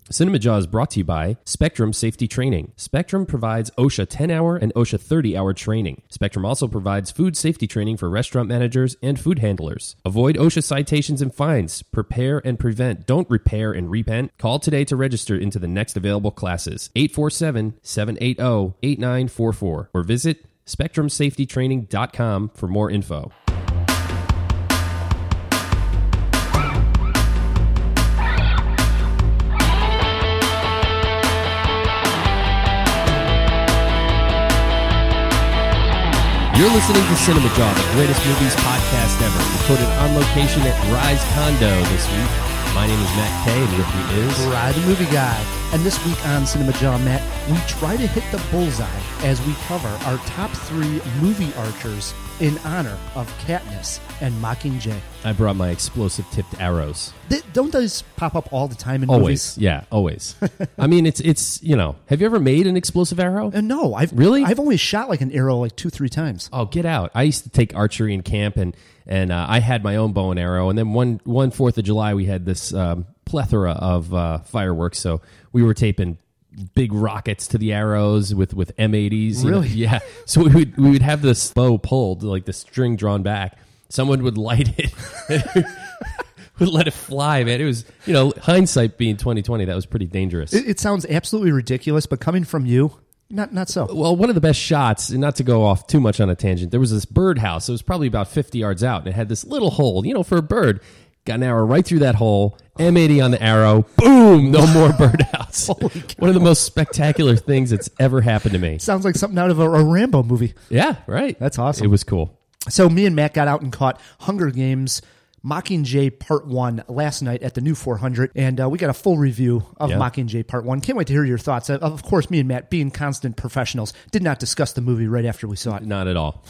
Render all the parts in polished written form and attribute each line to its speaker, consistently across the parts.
Speaker 1: Cinema Jaw is brought to you by Spectrum Safety Training. Spectrum provides OSHA 10-hour and OSHA 30-hour training. Spectrum also provides food safety training for restaurant managers and food handlers. Avoid OSHA citations and fines. Prepare and prevent. Don't repair and repent. Call today to register into the next available classes. 847-780-8944 or visit SpectrumSafetyTraining.com for more info. You're listening to Cinema Jaw, the greatest movies podcast ever, recorded on location at Rise Condo this week. My name is Matt Kay, and with me is...
Speaker 2: Rye, the movie guy. And this week on Cinema Jaw, Matt, we try to hit the bullseye as we cover our top 3 movie archers in honor of Katniss and Mockingjay.
Speaker 1: I brought my explosive-tipped arrows.
Speaker 2: Don't those pop up all the time in
Speaker 1: always,
Speaker 2: movies?
Speaker 1: Yeah, always. I mean, it's you know, have you ever made an explosive arrow?
Speaker 2: No, I've only shot like an arrow like 2-3 times.
Speaker 1: Oh, get out! I used to take archery in camp, and I had my own bow and arrow. And then one 4th of July, we had this plethora of fireworks, so we were taping big rockets to the arrows with M80s.
Speaker 2: Really?
Speaker 1: Yeah. So we would have this bow pulled, like the string drawn back. Someone would light it. Would let it fly, man. It was, you know, hindsight being 2020, that was pretty dangerous.
Speaker 2: It sounds absolutely ridiculous, but coming from you, not so.
Speaker 1: Well, one of the best shots, and not to go off too much on a tangent, there was this birdhouse. It was probably about 50 yards out, and it had this little hole, you know, for a bird. Got an arrow right through that hole, M80 on the arrow, boom, no more birdhouse. One of the most spectacular things that's ever happened to me.
Speaker 2: Sounds like something out of a Rambo movie.
Speaker 1: Yeah, right.
Speaker 2: That's awesome.
Speaker 1: It was cool.
Speaker 2: So me and Matt got out and caught Hunger Games Mockingjay Part 1 last night at the new 400, and we got a full review of Mockingjay Part 1. Can't wait to hear your thoughts. Of course, me and Matt, being constant professionals, did not discuss the movie right after we saw it.
Speaker 1: Not at all.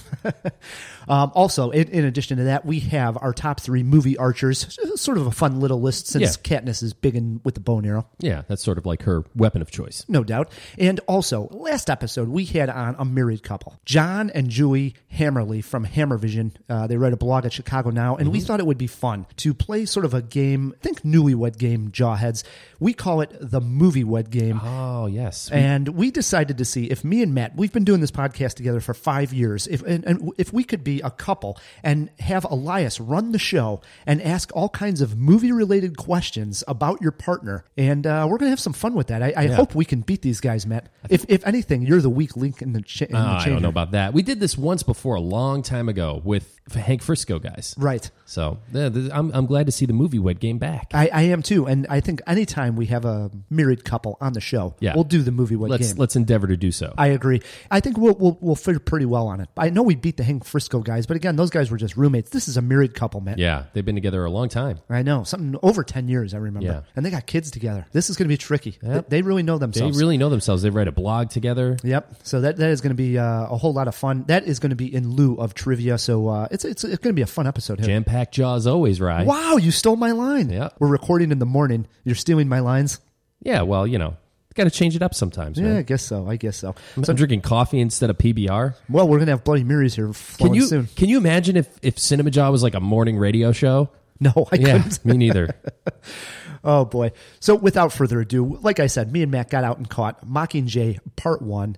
Speaker 2: Also, in addition to that, we have our top 3 movie archers, sort of a fun little list since Katniss is big with the bow and arrow.
Speaker 1: Yeah, that's sort of like her weapon of choice.
Speaker 2: No doubt. And also, last episode, we had on a married couple, John and Julie Hammerly from Hammervision. They write a blog at Chicago Now, and we thought it would be fun to play sort of a game, think newlywed game, Jawheads. We call it the Movie Wed game.
Speaker 1: Oh, yes.
Speaker 2: And we decided to see if me and Matt, we've been doing this podcast together for 5 years, if we could be a couple and have Elias run the show and ask all kinds of movie-related questions about your partner. And we're going to have some fun with that. I hope we can beat these guys, Matt. If anything, you're the weak link in the changer.
Speaker 1: I don't know about that. We did this once before, a long time ago, with Hank Frisco guys.
Speaker 2: Right.
Speaker 1: So I'm glad to see the Movie Wed game back.
Speaker 2: I am too. And I think anytime we have a married couple on the show, we'll do the Movie Wed game.
Speaker 1: Let's endeavor to do so.
Speaker 2: I agree. I think we'll fit pretty well on it. I know we beat the Hank Frisco guys, but again, those guys were just roommates. This is a married couple, man.
Speaker 1: Yeah, they've been together a long time.
Speaker 2: I know. Something over 10 years, I remember.
Speaker 1: Yeah.
Speaker 2: And they got kids together. This is going to be tricky.
Speaker 1: Yep.
Speaker 2: They really know themselves.
Speaker 1: They write a blog together.
Speaker 2: Yep. So that is going to be a whole lot of fun. That is going to be in lieu of trivia. So it's going to be a fun episode here.
Speaker 1: Jam-packed Jaws always, right?
Speaker 2: Wow, you stole my line.
Speaker 1: Yeah.
Speaker 2: We're recording in the morning. You're stealing my lines?
Speaker 1: Yeah, well, you know, got to change it up sometimes, man.
Speaker 2: Yeah, I guess so.
Speaker 1: I'm drinking coffee instead of PBR.
Speaker 2: Well, we're going to have Bloody Marys here soon.
Speaker 1: Can you imagine if Cinema Jaw was like a morning radio show?
Speaker 2: No, I couldn't.
Speaker 1: Me neither.
Speaker 2: Oh, boy. So without further ado, like I said, me and Matt got out and caught Mockingjay Part 1.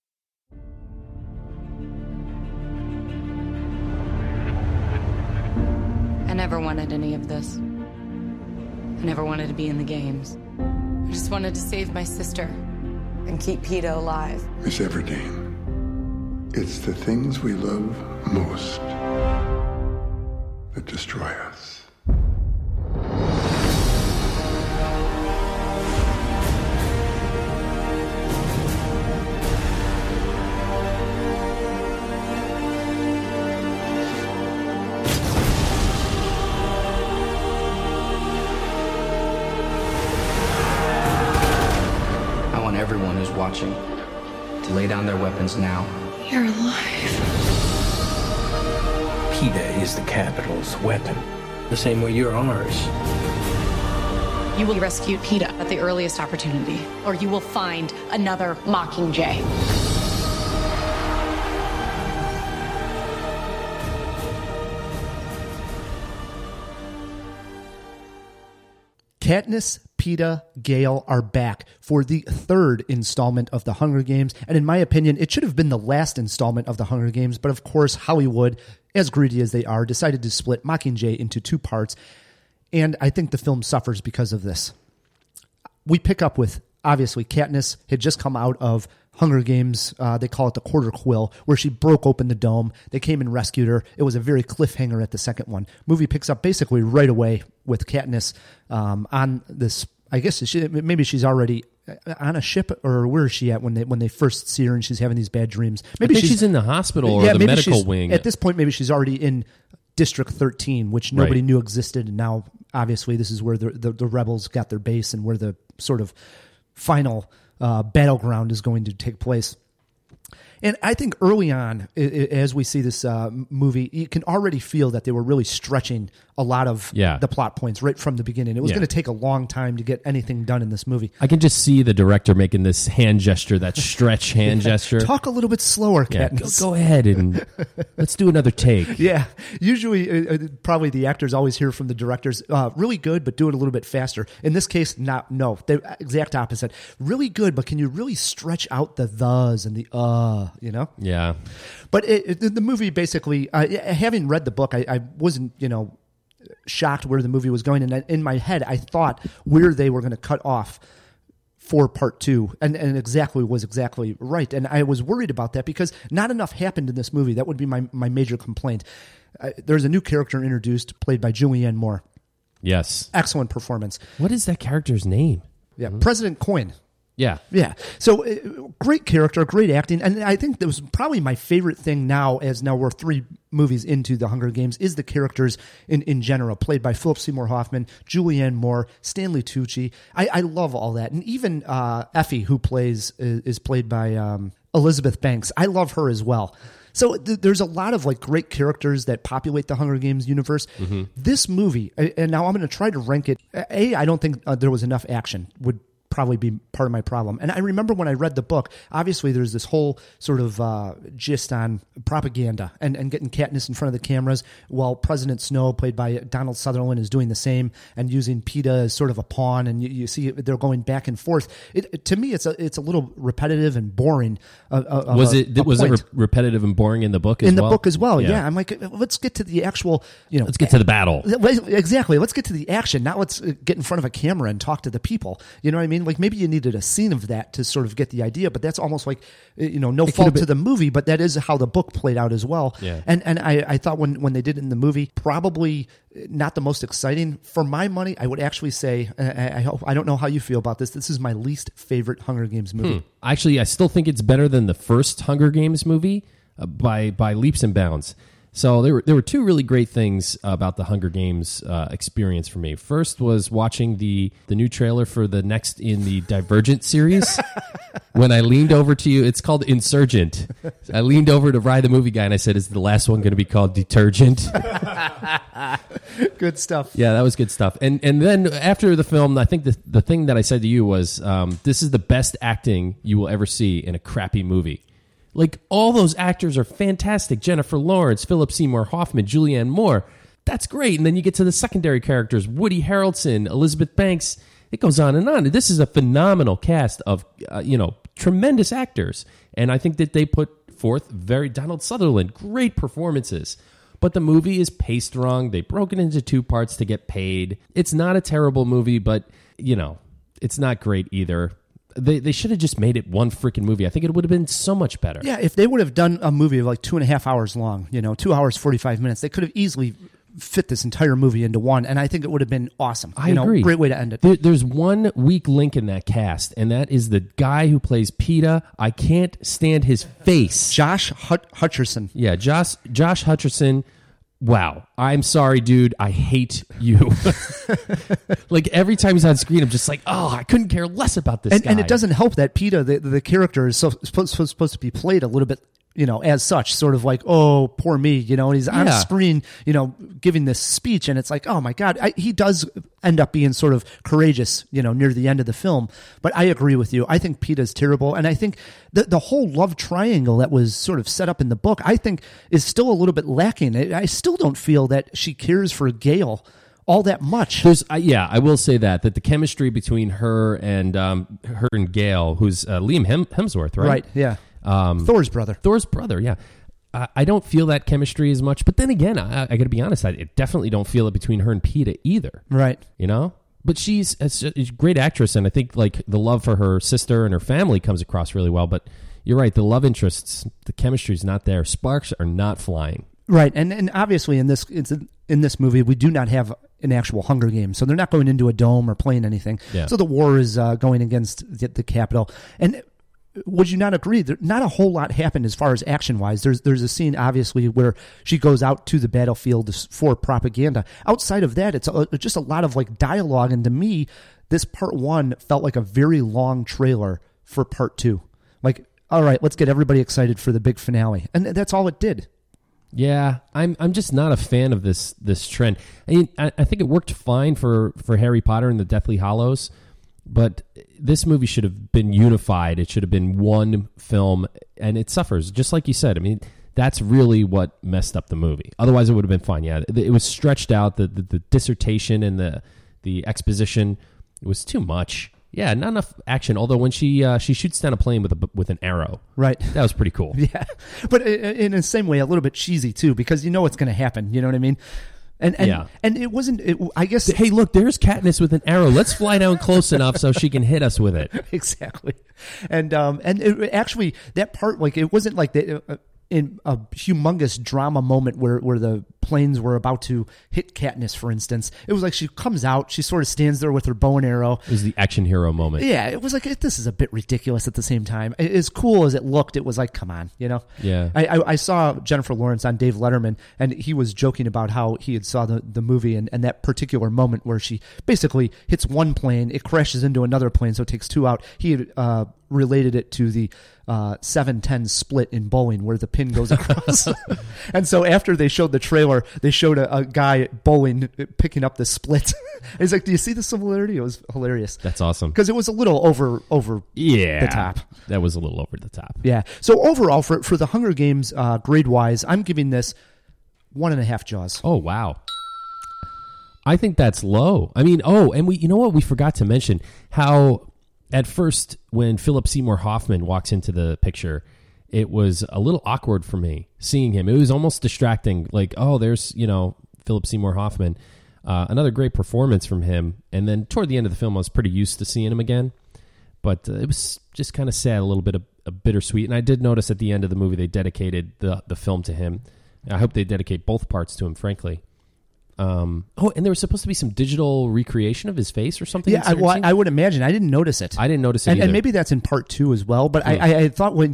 Speaker 3: I never wanted any of this. I never wanted to be in the games. I just wanted to save my sister and keep Peeta alive.
Speaker 4: Miss Everdeen, it's the things we love most that destroy us.
Speaker 5: Everyone who's watching to lay down their weapons now.
Speaker 3: You're alive.
Speaker 6: Peeta is the Capitol's weapon, the same way you're ours.
Speaker 3: You will rescue Peeta at the earliest opportunity, or you will find another Mockingjay.
Speaker 2: Katniss, Peeta, Gale are back for the third installment of The Hunger Games. And in my opinion, it should have been the last installment of The Hunger Games. But of course, Hollywood, as greedy as they are, decided to split Mockingjay into two parts. And I think the film suffers because of this. We pick up with, obviously, Katniss had just come out of Hunger Games, they call it the Quarter Quill, where she broke open the dome. They came and rescued her. It was a very cliffhanger at the second one. Movie picks up basically right away with Katniss on this. I guess maybe she's already on a ship, or where is she at when they first see her and she's having these bad dreams? Maybe
Speaker 1: she's in the hospital or the medical wing.
Speaker 2: At this point, maybe she's already in District 13, which nobody knew existed, and now obviously this is where the rebels got their base and where the sort of final battleground is going to take place. And I think early on, as we see this movie, you can already feel that they were really stretching a lot of the plot points right from the beginning. It was going to take a long time to get anything done in this movie.
Speaker 1: I can just see the director making this hand gesture, that stretch hand gesture.
Speaker 2: Talk a little bit slower, Katniss.
Speaker 1: Go ahead and let's do another take.
Speaker 2: Yeah. Usually, probably the actors always hear from the directors, really good, but do it a little bit faster. In this case, no. The exact opposite. Really good, but can you really stretch out the thes and the you know?
Speaker 1: Yeah.
Speaker 2: But the movie basically, having read the book, I wasn't, shocked where the movie was going. And in my head, I thought where they were going to cut off for part 2 and exactly right. And I was worried about that because not enough happened in this movie. That would be my major complaint. There's a new character introduced, played by Julianne Moore.
Speaker 1: Yes.
Speaker 2: Excellent performance.
Speaker 1: What is that character's name?
Speaker 2: Yeah, President Coin.
Speaker 1: Yeah.
Speaker 2: So great character, great acting. And I think that was probably my favorite thing now we're 3 movies into The Hunger Games, is the characters in general, played by Philip Seymour Hoffman, Julianne Moore, Stanley Tucci. I love all that. And even Effie, who is played by Elizabeth Banks. I love her as well. So there's a lot of great characters that populate the Hunger Games universe. Mm-hmm. This movie, and now I'm going to try to rank it. I don't think there was enough action, would probably be part of my problem. And I remember when I read the book, obviously there's this whole sort of gist on propaganda and getting Katniss in front of the cameras while President Snow, played by Donald Sutherland, is doing the same and using Peeta as sort of a pawn. And you see they're going back and forth. To me, it's a little repetitive and boring.
Speaker 1: Was it repetitive and boring in the book as well?
Speaker 2: In the book as well, yeah. I'm like, let's get to the actual,
Speaker 1: let's get to the battle.
Speaker 2: Exactly. Let's get to the action. Now let's get in front of a camera and talk to the people. You know what I mean? Like maybe you needed a scene of that to sort of get the idea, but that's almost like, no fault to the movie, but that is how the book played out as well.
Speaker 1: Yeah.
Speaker 2: And I thought when they did it in the movie, probably not the most exciting. For my money, I would actually say, I don't know how you feel about this. This is my least favorite Hunger Games movie.
Speaker 1: Actually, I still think it's better than the first Hunger Games movie by leaps and bounds. So there were 2 really great things about the Hunger Games experience for me. First was watching the new trailer for the next in the Divergent series. When I leaned over to you, it's called Insurgent. I leaned over to Rye, the movie guy, and I said, "Is the last one going to be called Detergent?"
Speaker 2: Good stuff.
Speaker 1: Yeah, that was good stuff. And then after the film, I think the thing that I said to you was, this is the best acting you will ever see in a crappy movie. Like, all those actors are fantastic. Jennifer Lawrence, Philip Seymour Hoffman, Julianne Moore. That's great. And then you get to the secondary characters, Woody Harrelson, Elizabeth Banks. It goes on and on. This is a phenomenal cast of, tremendous actors. And I think that they put forth Donald Sutherland, great performances. But the movie is paced wrong. They broke it into 2 parts to get paid. It's not a terrible movie, but, it's not great either. They should have just made it one freaking movie. I think it would have been so much better.
Speaker 2: Yeah, if they would have done a movie of 2.5 hours long, 2 hours, 45 minutes, they could have easily fit this entire movie into one, and I think it would have been awesome.
Speaker 1: I agree.
Speaker 2: Great way to end it.
Speaker 1: There's one weak link in that cast, and that is the guy who plays Peeta. I can't stand his face.
Speaker 2: Josh Hutcherson.
Speaker 1: Yeah, Josh Hutcherson. Wow. I'm sorry, dude. I hate you. Like, every time he's on screen, I'm just like, I couldn't care less about this guy.
Speaker 2: And it doesn't help that Peeta, the character, is supposed to be played a little bit, as such, sort of like, oh, poor me, and he's on screen, giving this speech, and it's like, oh my God, he does end up being sort of courageous, near the end of the film. But I agree with you. I think Peeta's terrible, and I think the whole love triangle that was sort of set up in the book, I think is still a little bit lacking. I still don't feel that she cares for Gale all that much.
Speaker 1: There's, I will say that the chemistry between her and Gale, who's Liam Hemsworth, right?
Speaker 2: Right. Yeah. Thor's brother.
Speaker 1: Yeah. I don't feel that chemistry as much, but then again, I got to be honest, I definitely don't feel it between her and Peeta either.
Speaker 2: Right.
Speaker 1: You know? But she's a great actress, and I think like the love for her sister and her family comes across really well. But you're right, the love interests, the chemistry's not there. Sparks are not flying.
Speaker 2: Right, and obviously in this movie we do not have an actual Hunger Games, so they're not going into a dome or playing anything.
Speaker 1: Yeah.
Speaker 2: So the war is going against the Capitol. And would you not agree? Not a whole lot happened as far as action wise. There's a scene obviously where she goes out to the battlefield for propaganda. Outside of that, it's just a lot of like dialogue. And to me, this part 1 felt like a very long trailer for part 2. Like, all right, let's get everybody excited for the big finale, and that's all it did.
Speaker 1: Yeah, I'm just not a fan of this trend. I mean, I think it worked fine for Harry Potter and the Deathly Hallows, but this movie should have been unified. It should have been one film, and it suffers, just like you said. I mean, that's really what messed up the movie. Otherwise, it would have been fine. Yeah, it was stretched out. The dissertation and the exposition, it was too much. Yeah, not enough action. Although when she shoots down a plane with an arrow,
Speaker 2: right,
Speaker 1: that was pretty cool.
Speaker 2: Yeah, but in the same way, a little bit cheesy too, because you know what's going to happen. You know what I mean? And it wasn't. I guess.
Speaker 1: Hey, look, there's Katniss with an arrow. Let's fly down close enough so she can hit us with it.
Speaker 2: Exactly, and it, actually that part, like, it wasn't like in a humongous drama moment where the planes were about to hit Katniss, for instance. It was like she comes out, she sort of stands there with her bow and arrow.
Speaker 1: It was the action hero moment.
Speaker 2: Yeah, it was like, this is a bit ridiculous at the same time. As cool as it looked, it was like, come on, you know?
Speaker 1: Yeah.
Speaker 2: I saw Jennifer Lawrence on Dave Letterman, and he was joking about how he had saw the movie and that particular moment where she basically hits one plane, it crashes into another plane, so it takes two out. He had related it to the 7-10 split in bowling where the pin goes across. And so after they showed the trailer, they showed a guy bowling picking up the split. He's like, do you see the similarity? It was hilarious.
Speaker 1: That's awesome.
Speaker 2: Because it was a little over
Speaker 1: the
Speaker 2: top.
Speaker 1: That was a little over the top.
Speaker 2: Yeah. So overall, for the Hunger Games grade-wise, I'm giving this 1.5 Jaws.
Speaker 1: Oh, wow. I think that's low. I mean, and you know what? We forgot to mention how at first when Philip Seymour Hoffman walks into the picture, it was a little awkward for me seeing him. It was almost distracting. Like, oh, there's, Philip Seymour Hoffman. Another great performance from him. And then toward the end of the film, I was pretty used to seeing him again. But it was just kind of sad, a little bit of bittersweet. And I did notice at the end of the movie, they dedicated the film to him. I hope they dedicate both parts to him, frankly. And there was supposed to be some digital recreation of his face or something.
Speaker 2: Yeah, I would imagine. I didn't notice it.
Speaker 1: I didn't notice it either.
Speaker 2: And maybe that's in part 2 as well. But I thought when...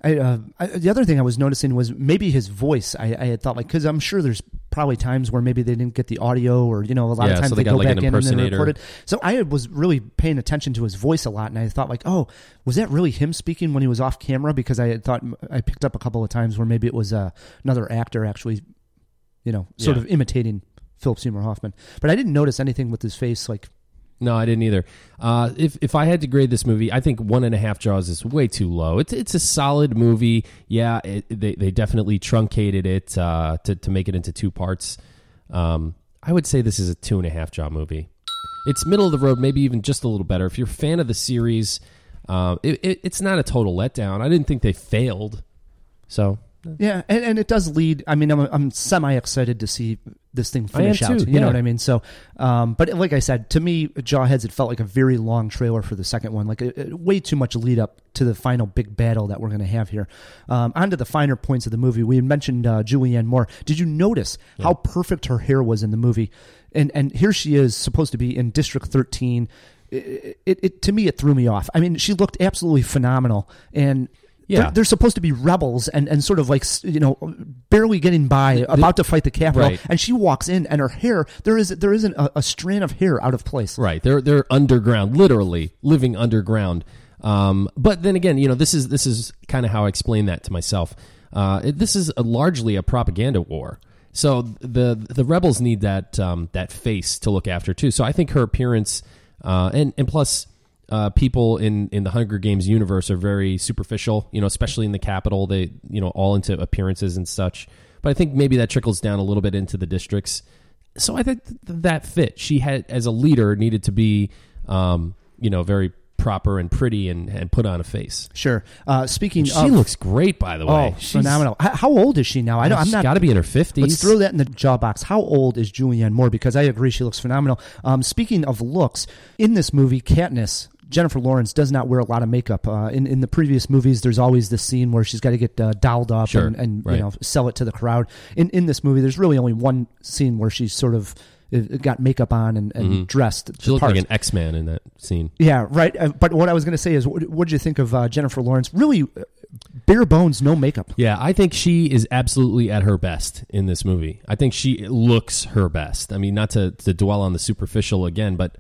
Speaker 2: the other thing I was noticing was maybe his voice. I had thought, like, because I'm sure there's probably times where maybe they didn't get the audio, or a lot of times
Speaker 1: so
Speaker 2: they go
Speaker 1: like
Speaker 2: back
Speaker 1: an
Speaker 2: in and then record it.
Speaker 1: impersonator.
Speaker 2: So I was really paying attention to his voice a lot, and I thought, like, oh, was that really him speaking when he was off camera? Because I had thought I picked up a couple of times where maybe it was another actor actually, sort of imitating Philip Seymour Hoffman. But I didn't notice anything with his face, like.
Speaker 1: No, I didn't either. If I had to grade this movie, I think 1.5 Jaws is way too low. It's a solid movie. Yeah, they definitely truncated it to make it into 2 parts. I would say this is a 2.5 Jaw movie. It's middle of the road, maybe even just a little better. If you're a fan of the series, it's not a total letdown. I didn't think they failed. So
Speaker 2: yeah, and it does lead. I mean, I'm semi excited to see this thing finish out.
Speaker 1: Too,
Speaker 2: you know what I mean? So, but like I said, to me, Jawheads, it felt like a very long trailer for the second one, like way too much lead up to the final big battle that we're going to have here. On to the finer points of the movie. We had mentioned Julianne Moore. Did you notice how perfect her hair was in the movie? And here she is, supposed to be in District 13. It to me, it threw me off. I mean, she looked absolutely phenomenal, and. Yeah. They're supposed to be rebels and sort of like, barely getting by, about to fight the Capitol.
Speaker 1: Right.
Speaker 2: And she walks in, and her hair, there isn't a strand of hair out of place.
Speaker 1: Right. They're underground, literally living underground. But then again, this is kind of how I explain that to myself. This is largely a propaganda war. So the rebels need that face to look after too. So I think her appearance, and plus. People in the Hunger Games universe are very superficial, especially in the Capitol. They, all into appearances and such. But I think maybe that trickles down a little bit into the districts. So I think that fit. She had, as a leader, needed to be, very proper and pretty and put on a face.
Speaker 2: Sure. Speaking
Speaker 1: and
Speaker 2: of...
Speaker 1: She looks great, by the way.
Speaker 2: Oh, she's phenomenal. How old is she now?
Speaker 1: She's got to be in her 50s.
Speaker 2: Let's throw that in the jaw box. How old is Julianne Moore? Because I agree she looks phenomenal. Speaking of looks, in this movie, Katniss, Jennifer Lawrence does not wear a lot of makeup. In the previous movies, there's always this scene where she's got to get dolled up and right. Sell it to the crowd. In this movie, there's really only one scene where she's sort of got makeup on and dressed.
Speaker 1: She looked like an X-Man in that scene.
Speaker 2: Yeah, right. But what I was going to say is, what did you think of Jennifer Lawrence? Really bare bones, no makeup.
Speaker 1: Yeah, I think she is absolutely at her best in this movie. I think she looks her best. I mean, not to dwell on the superficial again, but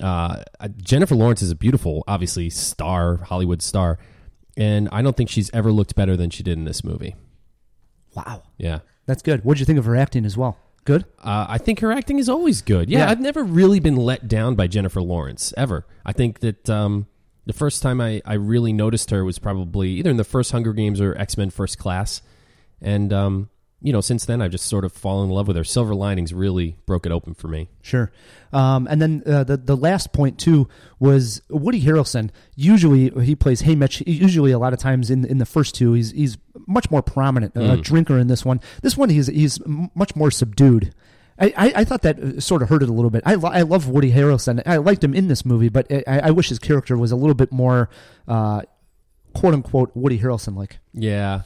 Speaker 1: Jennifer Lawrence is a beautiful, obviously, Hollywood star, and I don't think she's ever looked better than she did in this movie.
Speaker 2: Wow.
Speaker 1: Yeah.
Speaker 2: That's good. What did you think of her acting as well? Good?
Speaker 1: I think her acting is always good. Yeah, I've never really been let down by Jennifer Lawrence, ever. I think that the first time I really noticed her was probably either in the first Hunger Games or X-Men First Class. And, since then I've just sort of fallen in love with her. Silver Linings really broke it open for me.
Speaker 2: Sure. And then the last point, too, was Woody Harrelson. Usually he plays Haymitch. Usually a lot of times in the first two, he's much more prominent, a drinker in this one. This one, he's much more subdued. I thought that sort of hurt it a little bit. I love Woody Harrelson. I liked him in this movie, but I wish his character was a little bit more, quote-unquote, Woody Harrelson-like.
Speaker 1: Yeah.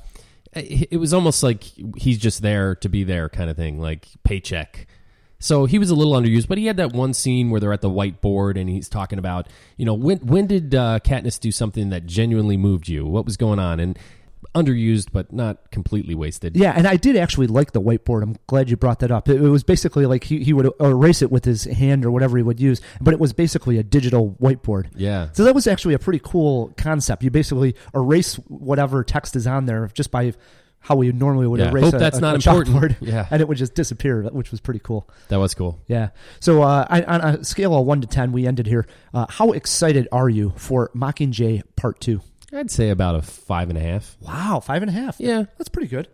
Speaker 1: It was almost like he's just there to be there kind of thing, like paycheck. So he was a little underused, but he had that one scene where they're at the whiteboard and he's talking about, when did Katniss do something that genuinely moved you? What was going on? And underused, but not completely wasted.
Speaker 2: Yeah, and I did actually like the whiteboard. I'm glad you brought that up. It was basically like he would erase it with his hand or whatever he would use, but it was basically a digital whiteboard.
Speaker 1: Yeah.
Speaker 2: So that was actually a pretty cool concept. You basically erase whatever text is on there just by how we normally would erase
Speaker 1: that's not
Speaker 2: a
Speaker 1: important.
Speaker 2: Chalkboard,
Speaker 1: yeah.
Speaker 2: And it would just disappear, which was pretty cool.
Speaker 1: That was cool.
Speaker 2: Yeah. So on a scale of 1 to 10, we ended here. How excited are you for Mockingjay Part 2?
Speaker 1: I'd say about a 5.5.
Speaker 2: Wow, 5.5.
Speaker 1: Yeah.
Speaker 2: That's pretty good.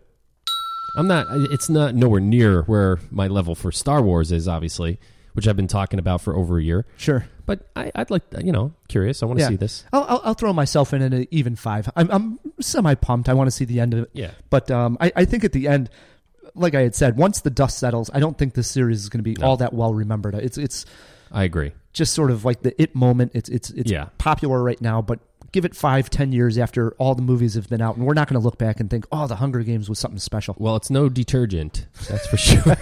Speaker 1: It's not nowhere near where my level for Star Wars is, obviously, which I've been talking about for over a year.
Speaker 2: Sure.
Speaker 1: But I'd like, curious. I want to see this.
Speaker 2: I'll throw myself in at an even 5. I'm semi-pumped. I want to see the end of it.
Speaker 1: Yeah.
Speaker 2: But I think at the end, like I had said, once the dust settles, I don't think this series is going to be all that well remembered. It's.
Speaker 1: I agree.
Speaker 2: Just sort of like the it moment. It's popular right now, but give it 5-10 years after all the movies have been out, and we're not going to look back and think, oh, the Hunger Games was something special.
Speaker 1: Well, it's no detergent, that's for sure.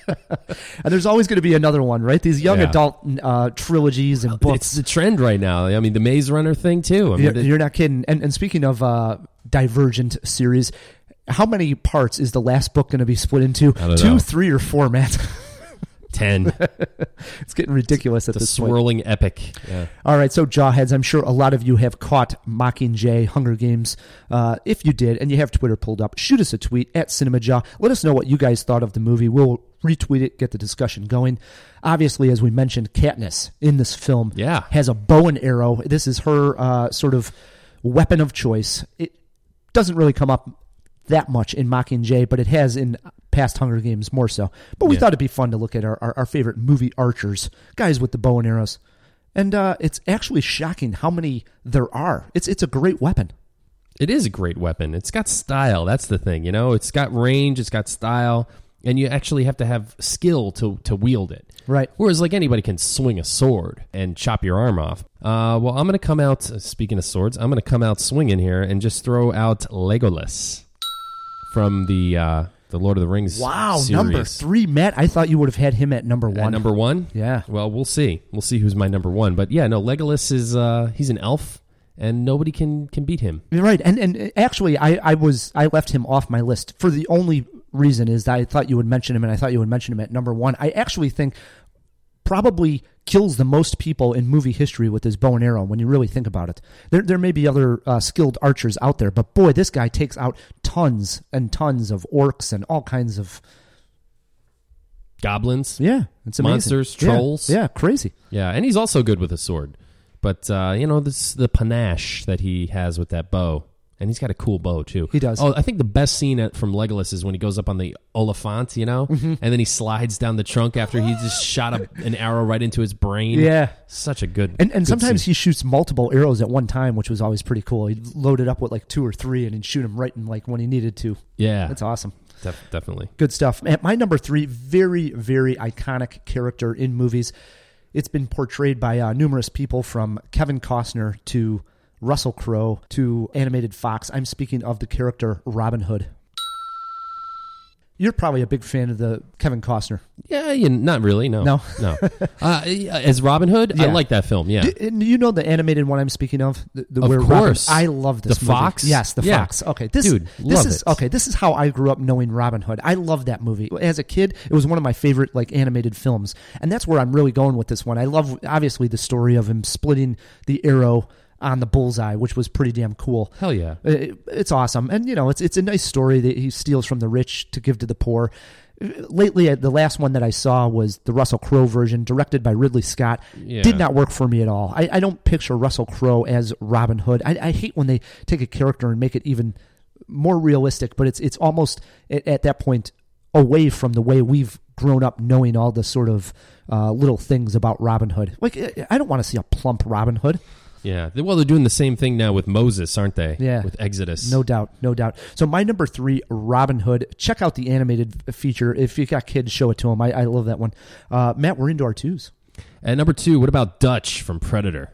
Speaker 2: And there's always going to be another one, right? These young adult trilogies and books.
Speaker 1: It's the trend right now. I mean, the Maze Runner thing, too. I mean,
Speaker 2: you're not kidding. And speaking of Divergent series, how many parts is the last book going to be split into?
Speaker 1: I don't
Speaker 2: 2,
Speaker 1: know.
Speaker 2: 3, or 4, Matt?
Speaker 1: 10.
Speaker 2: It's getting ridiculous at this point.
Speaker 1: The swirling epic. Yeah.
Speaker 2: All right, so Jawheads, I'm sure a lot of you have caught Mockingjay Hunger Games. If you did, and you have Twitter pulled up, shoot us a tweet at CinemaJaw. Let us know what you guys thought of the movie. We'll retweet it, get the discussion going. Obviously, as we mentioned, Katniss in this film has a bow and arrow. This is her sort of weapon of choice. It doesn't really come up that much in Mockingjay, but it has in past Hunger Games more so. But we thought it'd be fun to look at our favorite movie archers, guys with the bow and arrows. And it's actually shocking how many there are. It's a great weapon.
Speaker 1: It is a great weapon. It's got style. That's the thing, It's got range, it's got style, and you actually have to have skill to wield it.
Speaker 2: Right.
Speaker 1: Whereas like anybody can swing a sword and chop your arm off. Well, I'm going to come out, speaking of swords, I'm going to come out swinging here and just throw out Legolas from the Lord of the Rings series.
Speaker 2: Number 3, Matt. I thought you would have had him at number 1.
Speaker 1: At number 1?
Speaker 2: Yeah.
Speaker 1: Well, we'll see. We'll see who's my number 1. But yeah, no, Legolas is he's an elf, and nobody can beat him.
Speaker 2: Right. And actually, I left him off my list for the only reason is that I thought you would mention him, and I thought you would mention him at number 1. I actually think probably kills the most people in movie history with his bow and arrow when you really think about it. There may be other skilled archers out there, but boy, this guy takes out tons and tons of orcs and all kinds of
Speaker 1: goblins.
Speaker 2: Yeah, it's amazing.
Speaker 1: Monsters, trolls.
Speaker 2: Yeah, crazy.
Speaker 1: Yeah, and he's also good with a sword. But, this the panache that he has with that bow. And he's got a cool bow, too.
Speaker 2: He does.
Speaker 1: Oh, I think the best scene from Legolas is when he goes up on the Oliphant, and then he slides down the trunk after he just shot an arrow right into his brain.
Speaker 2: Yeah.
Speaker 1: Such a good
Speaker 2: And
Speaker 1: good
Speaker 2: sometimes
Speaker 1: scene.
Speaker 2: he shoots multiple arrows at one time, which was always pretty cool. He'd load it up with like 2 or 3 and he'd shoot them right in like when he needed to.
Speaker 1: Yeah.
Speaker 2: That's awesome.
Speaker 1: Definitely.
Speaker 2: Good stuff. At my number 3, very, very iconic character in movies. It's been portrayed by numerous people, from Kevin Costner to Russell Crowe to animated Fox. I'm speaking of the character Robin Hood. You're probably a big fan of the Kevin Costner.
Speaker 1: Yeah, not really. No.
Speaker 2: No?
Speaker 1: As Robin Hood,
Speaker 2: Yeah.
Speaker 1: I like that film. Yeah.
Speaker 2: Do you know the animated one I'm speaking of?
Speaker 1: Of
Speaker 2: where
Speaker 1: course.
Speaker 2: I love this
Speaker 1: The
Speaker 2: movie.
Speaker 1: Fox?
Speaker 2: Yes, the
Speaker 1: Yeah.
Speaker 2: Fox. Okay,
Speaker 1: Dude,
Speaker 2: this
Speaker 1: love
Speaker 2: is
Speaker 1: it.
Speaker 2: okay. This is how I grew up knowing Robin Hood. I love that movie. As a kid, it was one of my favorite like animated films, and that's where I'm really going with this one. I love obviously the story of him splitting the arrow on the bullseye, which was pretty damn cool.
Speaker 1: Hell yeah.
Speaker 2: It's awesome, and it's a nice story that he steals from the rich to give to the poor. Lately, the last one that I saw was the Russell Crowe version, directed by Ridley Scott.
Speaker 1: Yeah.
Speaker 2: Did not work for me at all. I don't picture Russell Crowe as Robin Hood. I hate when they take a character and make it even more realistic, but it's almost at that point away from the way we've grown up knowing all the sort of little things about Robin Hood. Like, I don't want to see a plump Robin Hood.
Speaker 1: Yeah. Well, they're doing the same thing now with Moses, aren't they?
Speaker 2: Yeah.
Speaker 1: With Exodus.
Speaker 2: No doubt. So my number 3, Robin Hood. Check out the animated feature. If you got kids, show it to them. I love that one. Matt, we're into our 2s.
Speaker 1: At number 2, what about Dutch from Predator?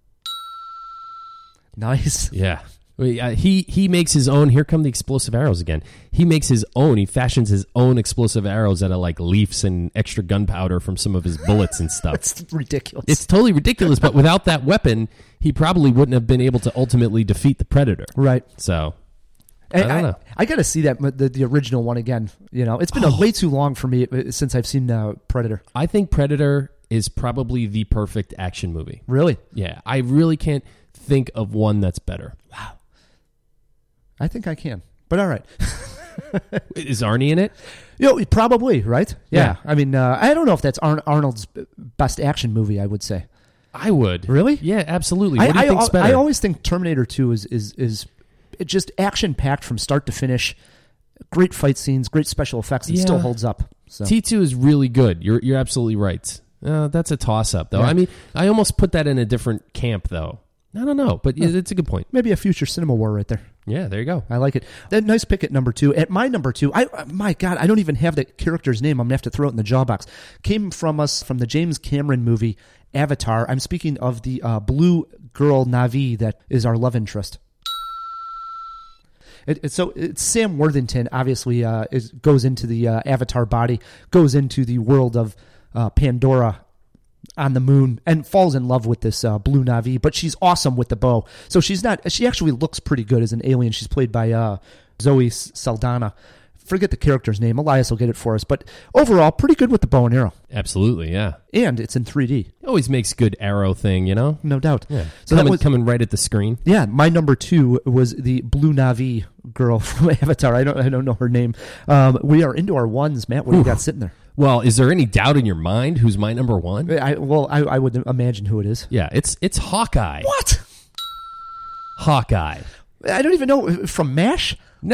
Speaker 2: Nice.
Speaker 1: Yeah. He makes his own. Here come the explosive arrows again. He makes his own. He fashions his own explosive arrows out of like leaves and extra gunpowder from some of his bullets and stuff.
Speaker 2: It's ridiculous.
Speaker 1: It's totally ridiculous, but without that weapon, he probably wouldn't have been able to ultimately defeat the Predator.
Speaker 2: right.
Speaker 1: So, I don't know.
Speaker 2: I got to see that the original one again. It's been way too long for me since I've seen Predator.
Speaker 1: I think Predator is probably the perfect action movie.
Speaker 2: Really?
Speaker 1: Yeah, I really can't think of one that's better.
Speaker 2: Wow. I think I can. But all right.
Speaker 1: Is Arnie in it?
Speaker 2: Probably, right? Yeah.
Speaker 1: Yeah.
Speaker 2: I mean, I don't know if that's Arnold's best action movie, I would say.
Speaker 1: I would.
Speaker 2: Really?
Speaker 1: Yeah, absolutely. What do you think's better?
Speaker 2: I always think Terminator 2 is just action-packed from start to finish. Great fight scenes, great special effects, and still holds up. So.
Speaker 1: T2 is really good. You're absolutely right. That's a toss-up, though.
Speaker 2: Yeah.
Speaker 1: I mean, I almost put that in a different camp, though. I don't know, but it's a good point.
Speaker 2: Maybe a future cinema war right there.
Speaker 1: Yeah, there you go.
Speaker 2: I like it. That nice pick at number 2. At my number 2, my God, I don't even have the character's name. I'm going to have to throw it in the jaw box. Came from the James Cameron movie Avatar. I'm speaking of the blue girl Na'vi that is our love interest. So it's Sam Worthington, obviously, goes into the Avatar body, goes into the world of Pandora on the moon, and falls in love with this blue Na'vi, but she's awesome with the bow. So she actually looks pretty good as an alien. She's played by Zoe Saldana. Forget the character's name. Elias will get it for us. But overall, pretty good with the bow and arrow.
Speaker 1: Absolutely, yeah.
Speaker 2: And it's in 3D.
Speaker 1: Always makes good arrow thing,
Speaker 2: No doubt.
Speaker 1: Yeah.
Speaker 2: So
Speaker 1: coming right at the screen.
Speaker 2: Yeah, my number 2 was the blue Na'vi girl from Avatar. I don't know her name. We are into our 1s, Matt. What do you got sitting there?
Speaker 1: Well, is there any doubt in your mind who's my number 1?
Speaker 2: I would imagine who it is.
Speaker 1: Yeah, it's Hawkeye.
Speaker 2: What?
Speaker 1: Hawkeye.
Speaker 2: I don't even know. From MASH?
Speaker 1: No.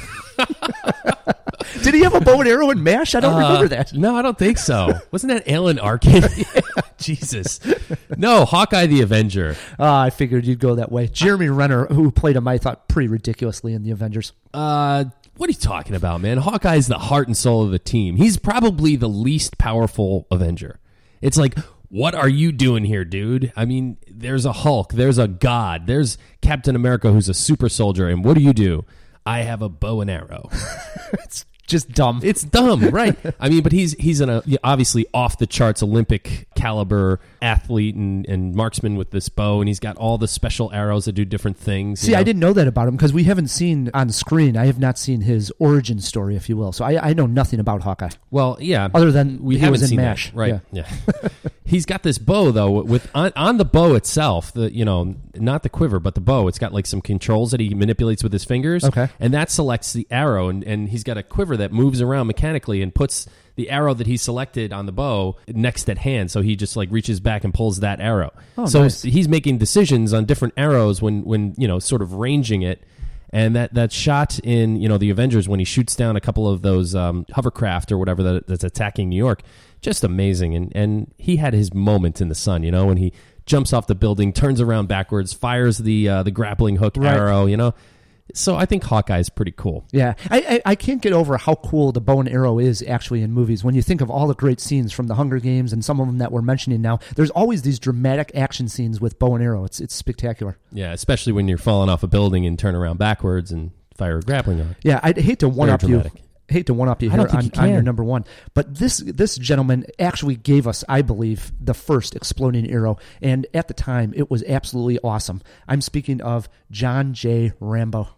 Speaker 2: Did he have a bow and arrow in MASH? I don't remember that.
Speaker 1: No, I don't think so. Wasn't that Alan Arkin? Jesus. No, Hawkeye the Avenger.
Speaker 2: I figured you'd go that way. Jeremy Renner, who played him, I thought pretty ridiculously in the Avengers.
Speaker 1: What are you talking about, man? Hawkeye's the heart and soul of the team. He's probably the least powerful Avenger. It's like, what are you doing here, dude? I mean, there's a Hulk, there's a God, there's Captain America who's a super soldier, and what do? I have a bow and arrow.
Speaker 2: It's just dumb.
Speaker 1: It's dumb, right? I mean, but he's an obviously off the charts Olympic caliber athlete and marksman with this bow, and he's got all the special arrows that do different things.
Speaker 2: See, I didn't know that about him because we haven't seen on screen. I have not seen his origin story, if you will. So I know nothing about Hawkeye.
Speaker 1: Well, yeah,
Speaker 2: other than
Speaker 1: we
Speaker 2: he
Speaker 1: haven't
Speaker 2: was in
Speaker 1: seen
Speaker 2: MASH,
Speaker 1: that, right? Yeah. He's got this bow though, with on the bow itself, not the quiver, but the bow. It's got like some controls that he manipulates with his fingers.
Speaker 2: Okay,
Speaker 1: and that selects the arrow, and he's got a quiver that moves around mechanically and puts the arrow that he selected on the bow next at hand. So he just like reaches back and pulls that arrow.
Speaker 2: Oh,
Speaker 1: so
Speaker 2: nice.
Speaker 1: he's making decisions on different arrows when sort of ranging it. And that shot in, the Avengers when he shoots down a couple of those hovercraft or whatever that's attacking New York, just amazing. And he had his moment in the sun, when he jumps off the building, turns around backwards, fires the grappling hook arrow, So I think Hawkeye is pretty cool.
Speaker 2: Yeah. I can't get over how cool the bow and arrow is actually in movies. When you think of all the great scenes from the Hunger Games and some of them that we're mentioning now, there's always these dramatic action scenes with bow and arrow. It's spectacular.
Speaker 1: Yeah, especially when you're falling off a building and turn around backwards and fire a grappling hook.
Speaker 2: Yeah, I'd hate to one-up you. Hate to one-up you here on your number one. But this gentleman actually gave us, I believe, the first exploding arrow. And at the time, it was absolutely awesome. I'm speaking of John J. Rambo.